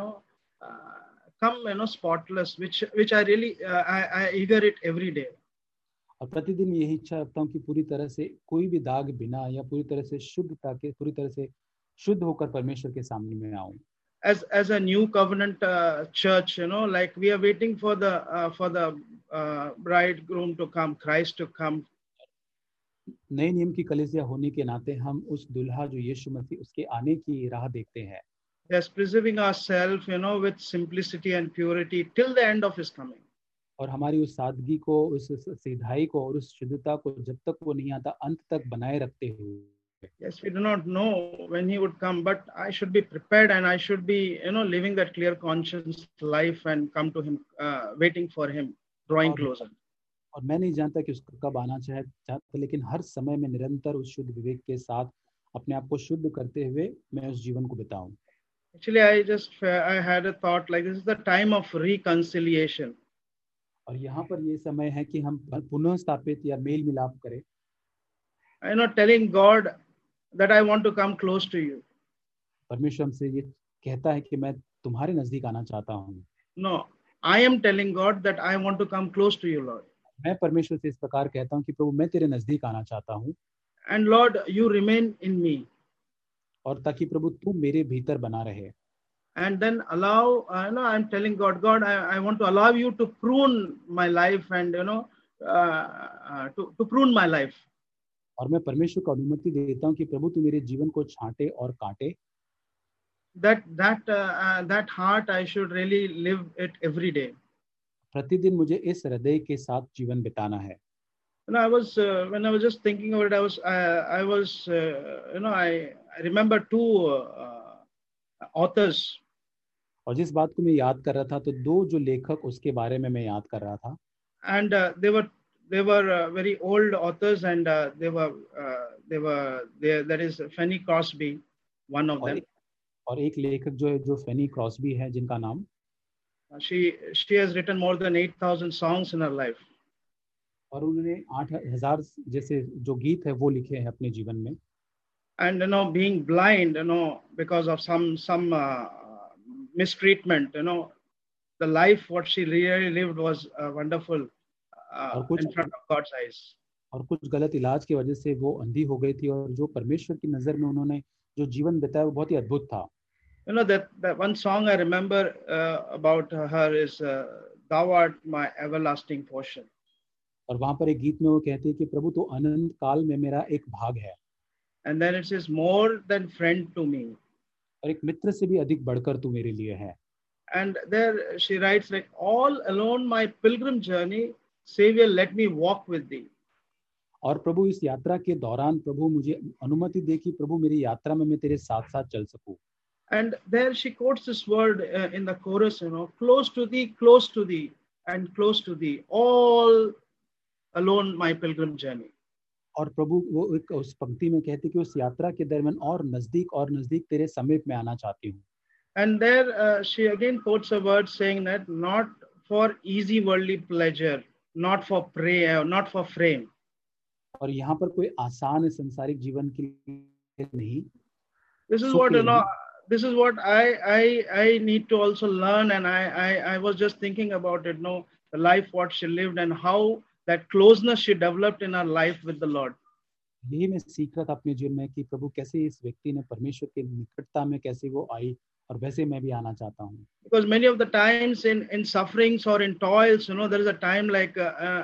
come spotless, which I really I eager it every day. और प्रतिदिन यही इच्छा रखता हूँ कि पूरी तरह से कोई भी दाग बिना या पूरी तरह से शुद्धता के पूरी तरह से शुद्ध होकर परमेश्वर के सामने में आऊं. As a new covenant church, like we are waiting for the bridegroom to come, Christ to come. नए नियम की कलीसिया होने के नाते हम उस दुल्हा जो यीशु मसीह उसके आने की राह देखते हैं. Yes, preserving ourselves, with simplicity and purity till the end of His coming. और हमारी उस सादगी को, उस सीधाई को और उस शुद्धता को जब तक वो नहीं आता अंत तक बनाए रखते हुए. Yes, we do not know when He would come, but I should be prepared, and I should be, living that clear conscience life and come to Him, waiting for Him, drawing closer. और मैं नहीं जानता कि उसका कब आना चाहता, लेकिन हर समय में निरंतर उस शुद्ध विवेक के साथ अपने आप को शुद्ध करते हुए मैं उस जीवन को बिताऊं. Actually, I had a thought like this is the time of reconciliation. और यहाँ पर ये समय है कि हम पुनः स्थापित या मेल मिलाप करें. Telling God that I want to come close to you. परमेश्वर हमसे ये कहता है कि मैं तुम्हारे नजदीक आना चाहता हूँ. No, I am telling God that I want to come close to you, Lord. मैं परमेश्वर से इस प्रकार कहता हूँ कि प्रभु मैं तेरे नजदीक आना चाहता हूँ. And Lord, you remain in me. और ताकि प्रभु तू मेरे भीतर बना रहे. And then allow, I'm telling God, I want to allow you to prune my life and, to prune my life. और मैं परमेश्वर को अनुमति देता हूँ कि प्रभु तू मेरे जीवन को छांटे और काटे. That heart I should really live it every day. प्रतिदिन मुझे इस हृदय के साथ जीवन बिताना है. When I was just thinking about it, I remember two authors. और जिस बात को मैं याद कर रहा था तो दो जो लेखक उसके बारे में मैं याद कर रहा था. And they were very old authors, and that is Fanny Crosby, one of them. और एक लेखक जो फैनी क्रॉस्बी है जिनका नाम, she has written more than 8,000 songs in her life. और उन्होंने 8,000 जैसे जो गीत है वो लिखे हैं अपने जीवन में. And being blind, because of some mistreatment, the life what she really lived was wonderful in front of God's eyes. और कुछ गलत इलाज की वजह से वो अंधी हो गई थी और जो परमेश्वर की नजर में उन्होंने जो जीवन बिताया वो बहुत ही अद्भुत था. That one song I remember about her is "Thou art my everlasting portion." और वहां पर एक गीत में वो कहती है कि प्रभु तो अनंत काल में मेरा एक भाग है. And then it says, "More than friend to me." और एक मित्र से भी अधिक बढ़कर तू मेरे लिए है. And there she writes like, "All alone my pilgrim journey, Savior, let me walk with thee." और प्रभु इस यात्रा के दौरान प्रभु मुझे अनुमति दे कि प्रभु मेरी यात्रा में मैं तेरे साथ साथ चल सकूं. And there she quotes this word in the chorus, close to thee, and close to thee, all alone my pilgrim journey. और प्रभु वो एक उस पंक्ति में कहते कि उस यात्रा के दरमियान और नजदीक तेरे समीप में आना चाहती हूँ. And there she again quotes a word saying that not for easy worldly pleasure, not for prey, not for frame. और यहाँ पर कोई आसान संसारिक जीवन के लिए नहीं. This is what I need to also learn, and I was just thinking about it, the life what she lived and how that closeness she developed in her life with the Lord. यही मैं सीख रहा था अपने जीवन में कि प्रभु कैसे इस व्यक्ति ने परमेश्वर के निकटता में कैसे वो आई, और वैसे मैं भी आना चाहता हूँ। Because many of the times in sufferings or in toils, there is a time like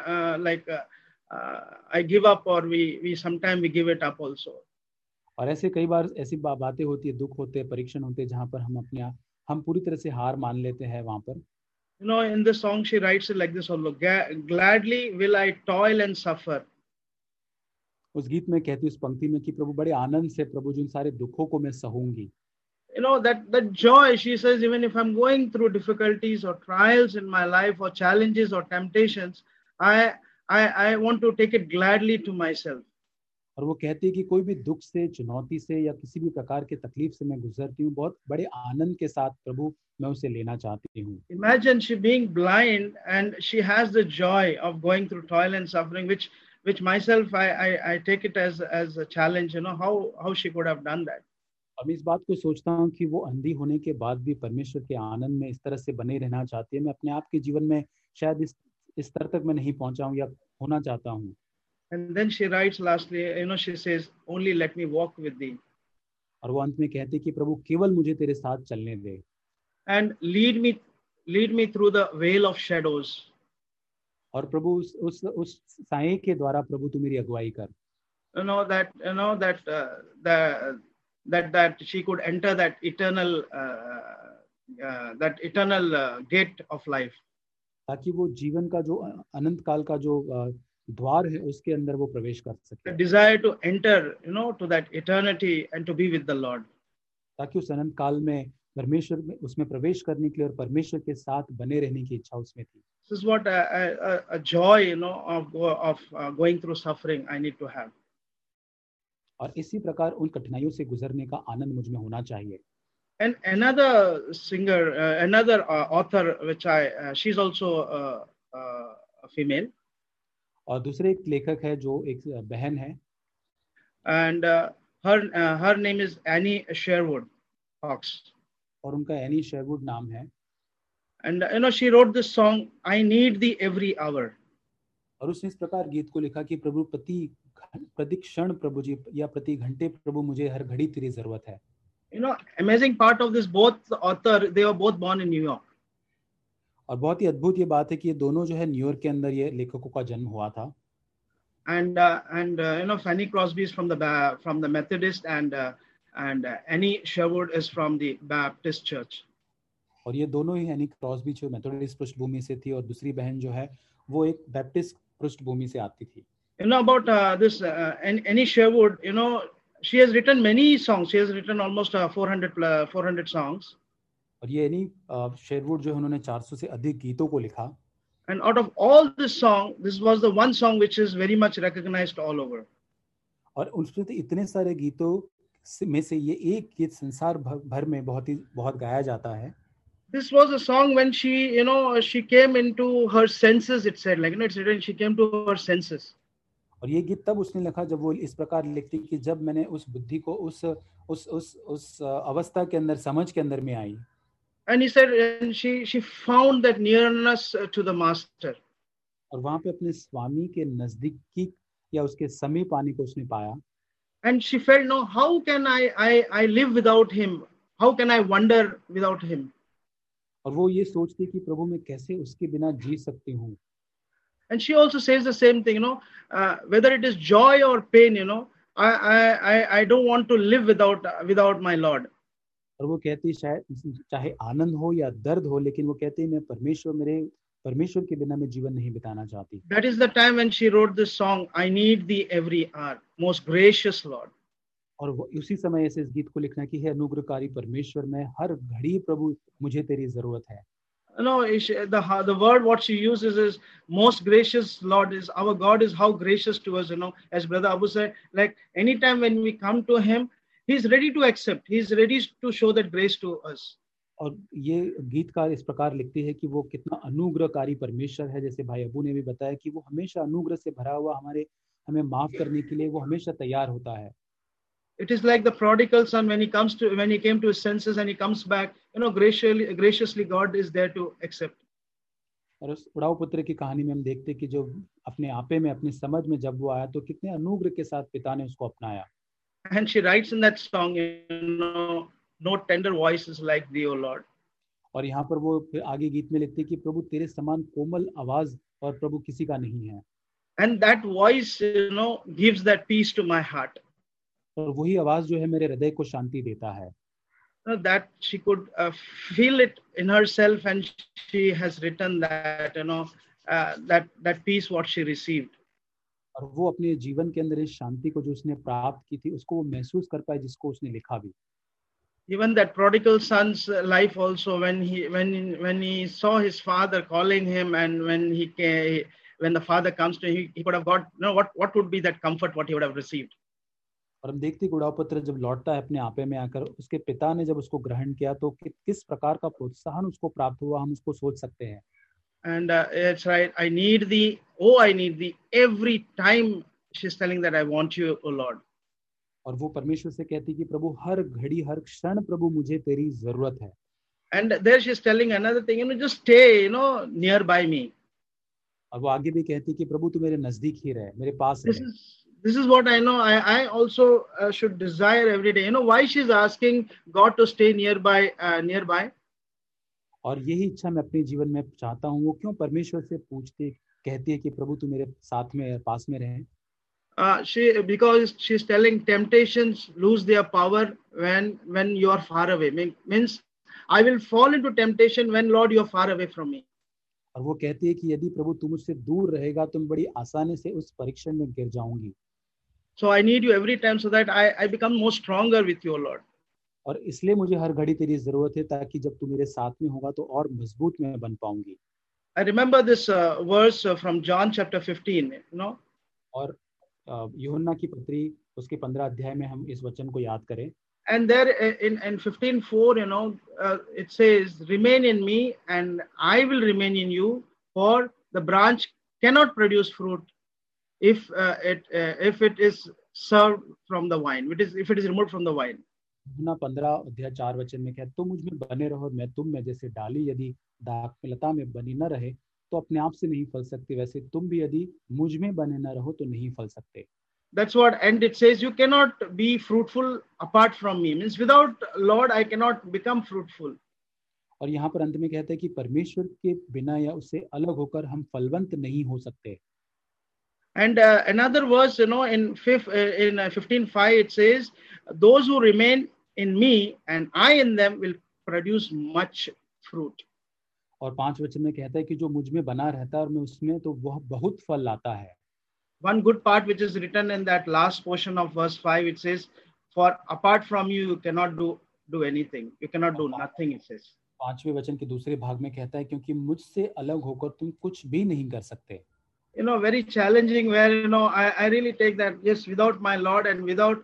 I give up, or we sometimes we give it up also. और ऐसे कई बार ऐसी बातें होती है, दुख होते हैं, परीक्षण होते हैं, जहाँ पर हम पूरी तरह से हार मान लेते हैं वहां पर। In this song she writes it like this also: gladly will I toil and suffer. उस गीत में कहती है, उस पंक्ति में, कि प्रभु बड़े आनंद से प्रभु जिन सारे दुखों को मैं सहूंगी। That joy, she says, even if I'm going through difficulties or trials in my life or challenges or temptations, I want to take it gladly to myself. और वो कहती है कि कोई भी दुख से, चुनौती से या किसी भी प्रकार के तकलीफ से मैं गुजरती हूँ, बहुत बड़े आनंद के साथ प्रभु मैं उसे लेना चाहती हूँ। Imagine she being blind and she has the joy of going through toil and suffering, which myself I take it as a challenge. How she could have done that. और मैं इस बात को सोचता हूँ कि वो अंधी होने के बाद भी परमेश्वर के आनंद में इस तरह से बने रहना चाहती है। मैं अपने आप के जीवन में शायद इस स्तर तक मैं नहीं पहुंचा हूँ या होना चाहता हूँ। And then she writes lastly, she says, only let me walk with thee. और वो अंत में कहती है कि प्रभु केवल मुझे तेरे साथ चलने दे। And lead me through the vale of shadows. और प्रभु उस साए के द्वारा प्रभु तू मेरी अगुवाई कर। That she could enter that eternal gate of life. ताकि वो जीवन का जो अनंत काल का जो द्वार है उसके अंदर वो प्रवेश कर सके। The desire to enter, to that eternity and to be with the Lord. ताकि उस अनंत काल में परमेश्वर में उसमें प्रवेश करने के लिए और परमेश्वर के साथ बने रहने की इच्छा उसमें थी। This is what a joy, of going through suffering I need to have. और इसी प्रकार उन कठिनाइयों से गुजरने का आनंद मुझ में होना चाहिए। And another singer, another author, which she's also a female. और दूसरे एक लेखक है जो एक बहन है। And her name is Annie Sherwood Fox. और उनका एनी शेरवुड नाम है। And she wrote this song, I need thee every hour. और उसने इस प्रकार गीत को लिखा कि प्रभु प्रति क्षण प्रभु जी या प्रति घंटे प्रभु मुझे हर घड़ी तेरी जरूरत है। Amazing part of this, both the author, they were both born in New York. और बहुत ही अद्भुत ये बात है कि ये दोनों जो है न्यूयॉर्क के अंदर ये लेखकों का जन्म हुआ था। And Fanny Crosby is from the Methodist, and Annie Sherwood is from the Baptist Church. और ये दोनों ही एनी क्रॉस्बी जो मेथोडिस्ट पृष्ठभूमि से थी और दूसरी बहन जो है वो एक बैप्टिस्ट पृष्ठभूमि से आती थी। About this Annie Sherwood, she has written many songs. She has written almost 400 songs. और ये एनी शेरवुड जो है उन्होंने 400 से अधिक गीतों को लिखा। And out of all this song, this was the one song which is very much recognized all over. और उसमें तो इतने सारे गीतों में से ये एक गीत संसार भर में बहुत गाया जाता है। This was a song when she, she came into her senses. It said, it's written, she came to her senses. और ये गीत तब उसने लिखा जब वो इस प्रकार लिखती कि जब मैंने उस बुद्धि को उस अवस्था के अंदर, समझ के अंदर में आई। And he said, and she found that nearness to the master. और वहां पे अपने स्वामी के नजदीकी या उसके समीप आने को उसने पाया। And she felt, no, how can I live without him? How can I wander without him? और वो ये सोचती कि प्रभु मैं कैसे उसके बिना जी सकती हूँ। And she also says the same thing, whether it is joy or pain, I don't want to live without my Lord. और वो कहती शायद चाहे आनंद हो या दर्द हो, लेकिन वो कहती मैं परमेश्वर के बिना मैं जीवन नहीं बिताना चाहती। That is the time when she wrote this song, I need thee every hour, most gracious Lord. और वो उसी समय ऐसे इस गीत को लिखना कि हे अनुग्रहकारी परमेश्वर, मैं हर घड़ी प्रभु मुझे तेरी जरूरत है। No, the word what she uses is most gracious Lord. Is our God is how gracious to us, as Brother Abu said, like anytime when we come to him, he's ready to accept, he's ready to show that grace to us. और ये गीतकार इस प्रकार लिखती है कि वो कितना अनुग्रहकारी परमेश्वर है, जैसे भाई अबू ने भी बताया कि वो हमेशा अनुग्रह से भरा हुआ हमें माफ करने के लिए वो हमेशा तैयार होता है। It is like the prodigal son when he came to his senses and he comes back, graciously God is there to accept. और उस उड़ाऊ पुत्र की कहानी में हम देखते कि जो अपने आपे में, अपनी समझ में जब वो आया तो कितने अनुग्रह के साथ पिता ने उसको अपनाया। And she writes in that song, no tender voices like thee, O Lord. और यहाँ पर वो फिर आगे गीत में लिखते कि प्रभु तेरे समान कोमल आवाज और प्रभु किसी का नहीं है। And that voice, gives that peace to my heart. और वही आवाज जो है मेरे हृदय को शांति देता है। That she could feel it in herself, and she has written that, that peace what she received. और वो अपने जीवन के अंदर इस शांति को जो उसने प्राप्त की थी उसको वो महसूस कर पाए, जिसको उसने लिखा भी। Even that prodigal son's life also, when he saw his father calling him, and when the father comes to him, he could have got, what would be that comfort what he would have received. और हम देखते उड़ाऊ पुत्र जब लौटता है अपने आपे में आकर, उसके पिता ने जब उसको ग्रहण किया तो किस प्रकार का प्रोत्साहन उसको प्राप्त हुआ, हम उसको सोच सकते हैं। And it's right, I need thee, I need thee. Every time she's telling that I want you, O Lord. और वो परमेश्वर से कहती कि प्रभु हर घड़ी हर क्षण प्रभु मुझे तेरी जरूरत है। And there she's telling another thing, just stay, nearby me. और वो आगे भी कहती कि प्रभु तू मेरे नजदीक ही रहे, मेरे पास रहे। This is what I know. I also should desire every day. Why she's asking God to stay nearby. और यही इच्छा मैं अपने जीवन में चाहता हूँ। वो क्यों परमेश्वर से कहती है कि प्रभु तू मेरे साथ में, पास में रहे। Because she's telling temptations lose their power when you are far away. Means I will fall into temptation when Lord you are far away from me. और वो कहती है कि यदि प्रभु तू मुझसे दूर रहेगा तो मैं बड़ी आसानी से उस परीक्षा में गिर जाऊंगी। So I need you every time so that I become more stronger with you, Lord. और इसलिए मुझे हर घड़ी तेरी जरूरत है, ताकि जब तू मेरे साथ में होगा तो और मजबूत मैं बन पाऊंगी। I remember this verse from John chapter 15, और यूहन्ना की पत्री उसके 15 अध्याय में हम इस वचन को याद करें। And there in 15:4, it says, remain in me and I will remain in you, for the branch cannot produce fruit if it is served from the vine, if it is removed from the vine. 15 अध्याय 4 वचन में कहता, तुम मुझ में बने रहो, मैं तुम में, जैसे डाली यदि दाखलता में बनी न रहे तो अपने आप से नहीं फल सकते, वैसे तुम भी यदि मुझ में बने न रहो तो नहीं फल सकते। That's what, and it says you cannot be fruitful apart from me. Means without Lord I cannot become fruitful. और यहाँ पर अंत में कहता है कि परमेश्वर के बिना या उससे अलग होकर हम फलवंत नहीं हो सकते। And another verse, in 15:5 it says, those who remain in me and I in them will produce much fruit. और 5 वचन में कहता है कि जो मुझ में बना रहता है और मैं उसमें, तो वह बहुत फल लाता है। One good part which is written in that last portion of verse 5, it says, for apart from you cannot do anything, you cannot do nothing, it says. 5वें वचन के दूसरे भाग में कहता है, क्योंकि मुझसे अलग होकर तुम कुछ भी नहीं कर सकते। Very challenging, where I really take that, yes, without my Lord and without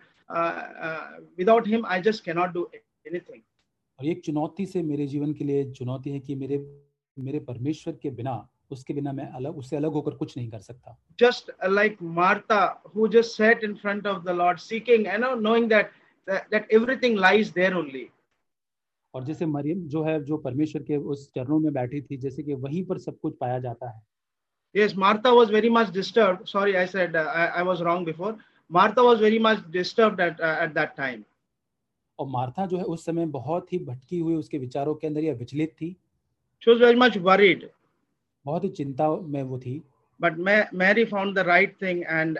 him I just cannot do anything. और एक चुनौती से मेरे जीवन के लिए चुनौती है कि मेरे परमेश्वर के बिना, उसके बिना मैं उससे अलग होकर कुछ नहीं कर सकता। Just like Martha, who just sat in front of the Lord seeking, knowing that everything lies there only. और जैसे मरियम जो है, जो परमेश्वर के उस चरणों में बैठी थी, जैसे कि वहीं पर सब कुछ पाया जाता है। Yes, Martha was very much disturbed. Sorry, I said I was wrong before. Martha was very much disturbed at that time. और मार्था जो है उस समय बहुत ही भटकी हुई, उसके विचारों के अंदर या विचलित थी। She was very much worried. बहुत ही चिंता में वो थी। But Mary found the right thing, and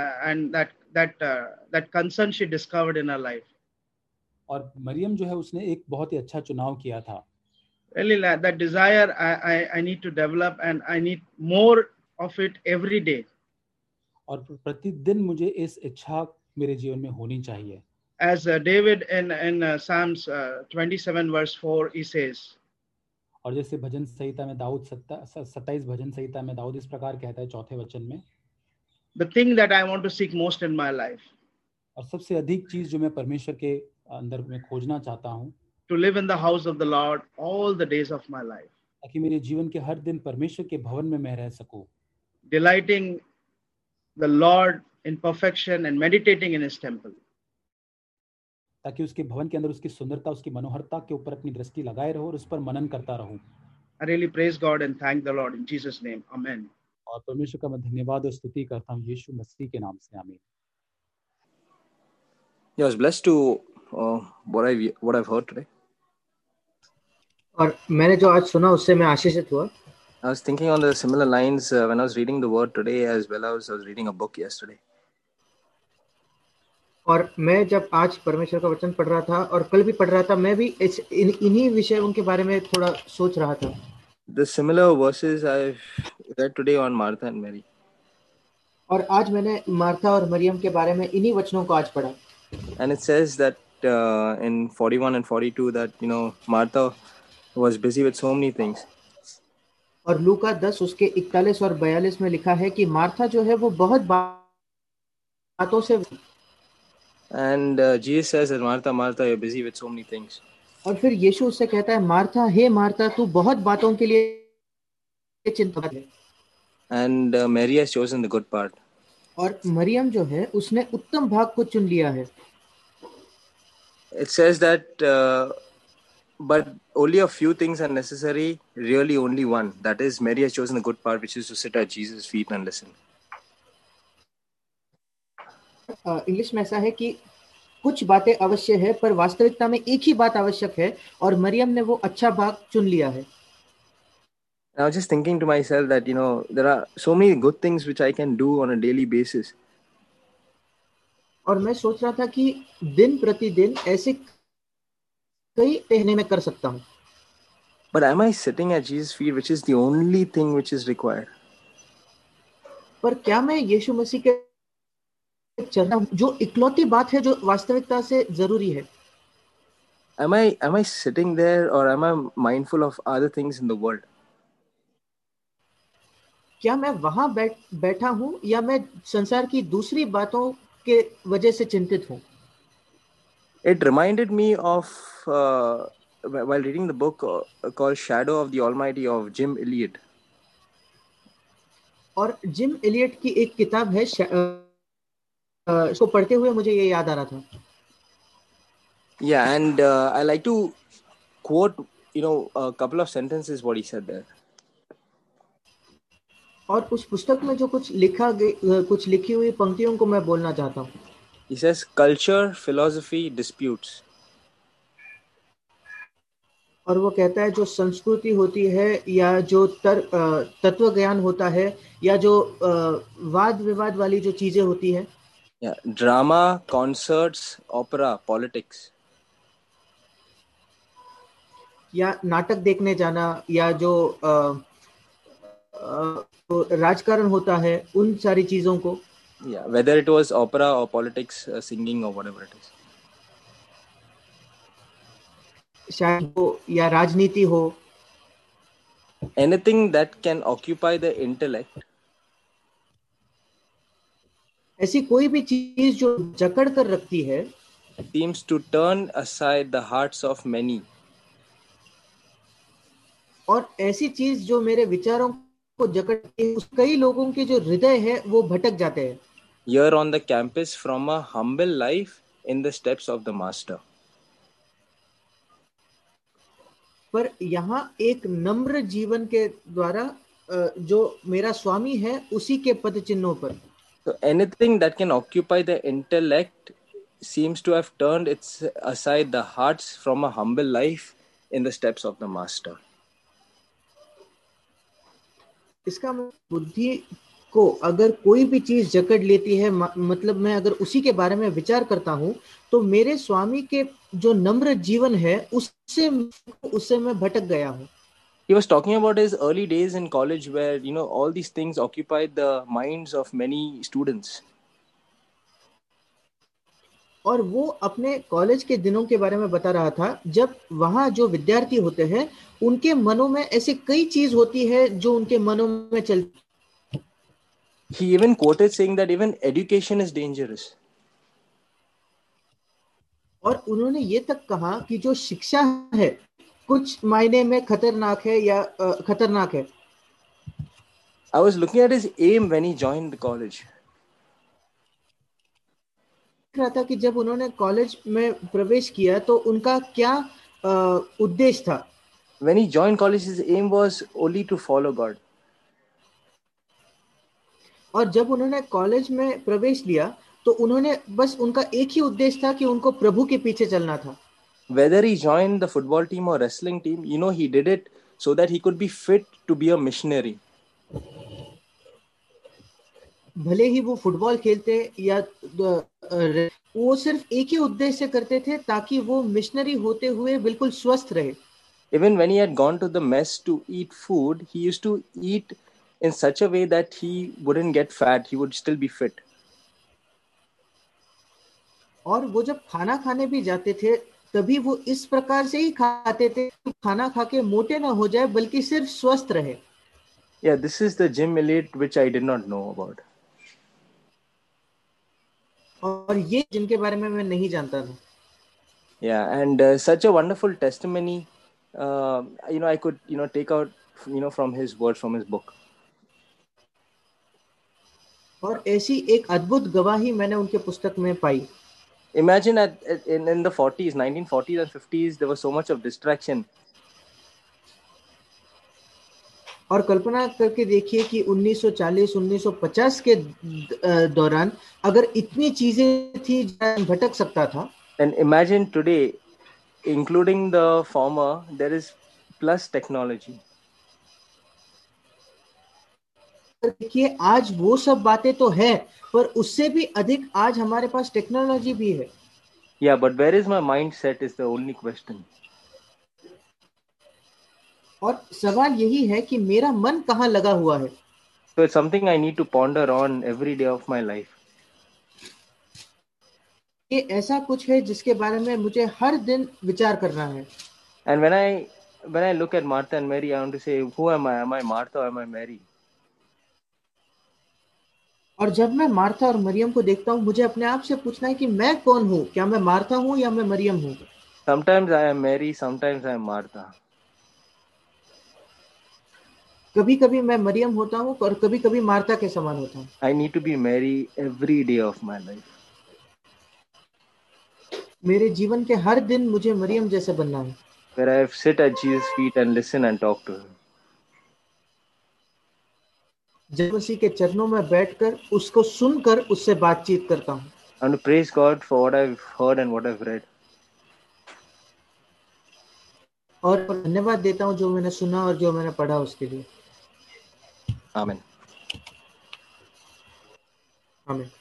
that concern she discovered in her life. और मरियम जो है उसने एक बहुत ही अच्छा चुनाव किया था। Really, that desire I need to develop, and I need more of it every day. और प्रतिदिन मुझे इस इच्छा मेरे जीवन में होनी चाहिए। As David in Psalms 27 verse 4, he says. और जैसे भजन संहिता में दाऊद 27 भजन संहिता में दाऊद इस प्रकार कहता है 4थे वचन में, The thing that I want to seek most in my life. और सबसे अधिक चीज जो मैं परमेश्वर के अंदर में खोजना चाहता हूँ, To live in the house of the Lord all the days of my life. ताकि मेरे जीवन के हर दिन परमेश्वर के भवन में मैं रह सकूं। Delighting the Lord in perfection and meditating in His temple. ताकि उसके भवन के अंदर उसकी सुंदरता, उसकी मनोहरता के ऊपर अपनी दृष्टि लगाए रहूं और उस पर मनन करता रहूं। I really praise God and thank the Lord in Jesus' name. Amen. और परमेश्वर का मैं धन्यवाद और स्तुति करता हूँ यीशु मसीह के नाम से, आमीन। Yeah, I was blessed to what I've heard today. और मैंने जो आज सुना उससे मैं आशीषित हुआ। I was thinking on the similar lines when I was reading the word today, as well as I was reading a book yesterday. और मैं जब आज परमेश्वर का वचन पढ़ रहा था और कल भी पढ़ रहा था, मैं भी इन्हीं विषयों के बारे में थोड़ा सोच रहा था। The similar verses I've read today on Martha and Mary. और आज मैंने मार्था और मरियम के बारे में इन्हीं वचनों को आज पढ़ा। And it says that in 41 and 42 that Martha was busy with so many things. और लूका 10 उसके 41 और 42 में लिखा है कि मार्था जो है वो बहुत बातों से। And Jesus says that Martha, you're busy with so many things. और फिर यीशु उससे कहता है, मार्था, हे मार्था, तू बहुत बातों के लिए चिंतित है। And Mary has chosen the good part. और मरियम जो है उसने उत्तम भाग को चुन लिया है। It says that but only a few things are necessary, really only one. That is, Mary has chosen the good part, which is to sit at Jesus' feet and listen. English में ऐसा है कि कुछ बातें अवश्य है, पर वास्तविकता में एक ही बात आवश्यक है, और मरियम ने वो अच्छा भाग चुन लिया है। I was just thinking to myself that there are so many good things which I can do on a daily basis. और मैं सोच रहा था कि दिन प्रतिदिन ऐसे कई कहने में कर सकता हूँ। But am I sitting at Jesus' feet, which is the only thing which is required? पर क्या मैं यीशु मसीह के चरणों, जो इकलौती बात है जो वास्तविकता से जरूरी है, Am I sitting there, or am I mindful of other things in the world? क्या मैं वहां बैठा हूं, या मैं संसार की दूसरी बातों के वजह से चिंतित हूं? It reminded me of while reading the book called Shadow of the Almighty of Jim Elliot. और जिम एलियट की एक किताब है, इसको पढ़ते हुए मुझे ये याद आ रहा था। Yeah, and I like to quote, a couple of sentences what he said there. और उस पुस्तक में जो कुछ लिखी हुई पंक्तियों को मैं बोलना चाहता हूँ। He says, culture, philosophy, disputes. और वो कहता है जो संस्कृति होती है, या जो तत्व ज्ञान होता है, या जो वाद विवाद वाली जो चीजें होती है, Yeah, drama, concerts, opera, politics. या नाटक देखने जाना, या जो राजकारण होता है, उन सारी चीजों को। Yeah, whether it was opera or politics, singing or whatever it is. शायद हो या राजनीति हो। Anything that can occupy the intellect. ऐसी कोई भी चीज जो जकड़ कर रखती है, seems to turn aside the hearts of many. और ऐसी चीज जो मेरे विचारों को जकड़ती है, उस कई लोगों के जो हृदय है वो भटक जाते हैं। Here on the campus from a humble life in the steps of the master. पर यहाँ एक नम्र जीवन के द्वारा जो मेरा स्वामी है उसी के पद चिन्हों पर। So anything that can occupy the intellect seems to have turned aside the hearts from a humble life in the steps of the master. इसका बुद्धि को अगर कोई भी चीज जकड़ लेती है, मतलब मैं अगर उसी के बारे में विचार करता हूँ, तो मेरे स्वामी के जो नम्र जीवन है उससे मैं भटक गया हूँ। He was talking about his early days in college where, all these things occupied the minds of many students. और वो अपने कॉलेज के दिनों के बारे में बता रहा था, जब वहाँ जो विद्यार्थी होते हैं उनके मनों में ऐसी कई चीज होती है जो उनके मनों में चलती। He even quoted saying that even education is dangerous. और उन्होंने ये तक कहा कि जो शिक्षा है कुछ मायने में खतरनाक है या खतरनाक है। I was looking at his aim when he joined the college. रहा था कि जब उन्होंने कॉलेज में प्रवेश किया तो उनका क्या उद्देश्य था। when he joined college, his aim was only to follow God. और जब उन्होंने कॉलेज में प्रवेश लिया तो उन्होंने बस उनका एक ही उद्देश्य था कि उनको प्रभु के पीछे चलना था. Whether he joined the football team or wrestling team, he did it so that he could be fit to be a missionary. भले ही वो फुटबॉल खेलते या वो सिर्फ एक ही उद्देश्य से करते थे ताकि वो मिशनरी होते हुए बिल्कुल स्वस्थ रहे. Even when he had gone to the mess to eat food, he used to eat in such a way that he wouldn't get fat, he would still be fit. और वो जब खाना खाने भी जाते थे तभी वो इस प्रकार से ही खाते थे कि खाना खा के मोटे ना हो जाए बल्कि सिर्फ स्वस्थ रहे. Yeah, this is the gym elite which I did not know about. और ये जिनके बारे में मैं नहीं जानता था. Yeah, and such a wonderful testimony, I could, take out, from his words, from his book. और ऐसी एक अद्भुत गवाही मैंने उनके पुस्तक में पाई. Imagine in the 40s, 1940s and 50s, there was so much of distraction. और कल्पना करके देखिए कि 1940 1950 के दौरान अगर इतनी चीजें थी जहाँ भटक सकता था. And imagine today, including the former, there is plus technology. देखिए आज वो सब बातें तो है पर उससे भी अधिक आज हमारे पास टेक्नोलॉजी भी है. Yeah, but where is my mindset is the only question. और सवाल यही है कि मेरा मन कहाँ लगा हुआ है. So it's something I need to ponder on every day of my life. ये ऐसा कुछ है जिसके बारे में मुझे हर दिन विचार करना है. And when I look at Martha and Mary, I want to say, who am I? Am I Martha or am I Mary? और जब मैं मार्था और मरियम को देखता हूँ मुझे अपने आप से पूछना है कि मैं कौन हूँ. क्या मैं मार्था हूँ या मैं मरियम हूँ. Sometimes I am Mary, sometimes I am Martha. कभी कभी मैं मरियम होता हूँ और कभी कभी मार्था के समान होता हूँ. I need to be Mary every day of my life. मेरे जीवन के हर दिन मुझे मरियम जैसे बनना है. Where I sit at Jesus' feet and listen and talk to him. जब मसीह के चरणों में बैठकर उसको सुनकर उससे बातचीत करता हूँ. I want to praise God for what I've heard and what I've read. और धन्यवाद देता हूँ जो मैंने सुना और जो मैंने पढ़ा उसके लिए. Amen. आमीन.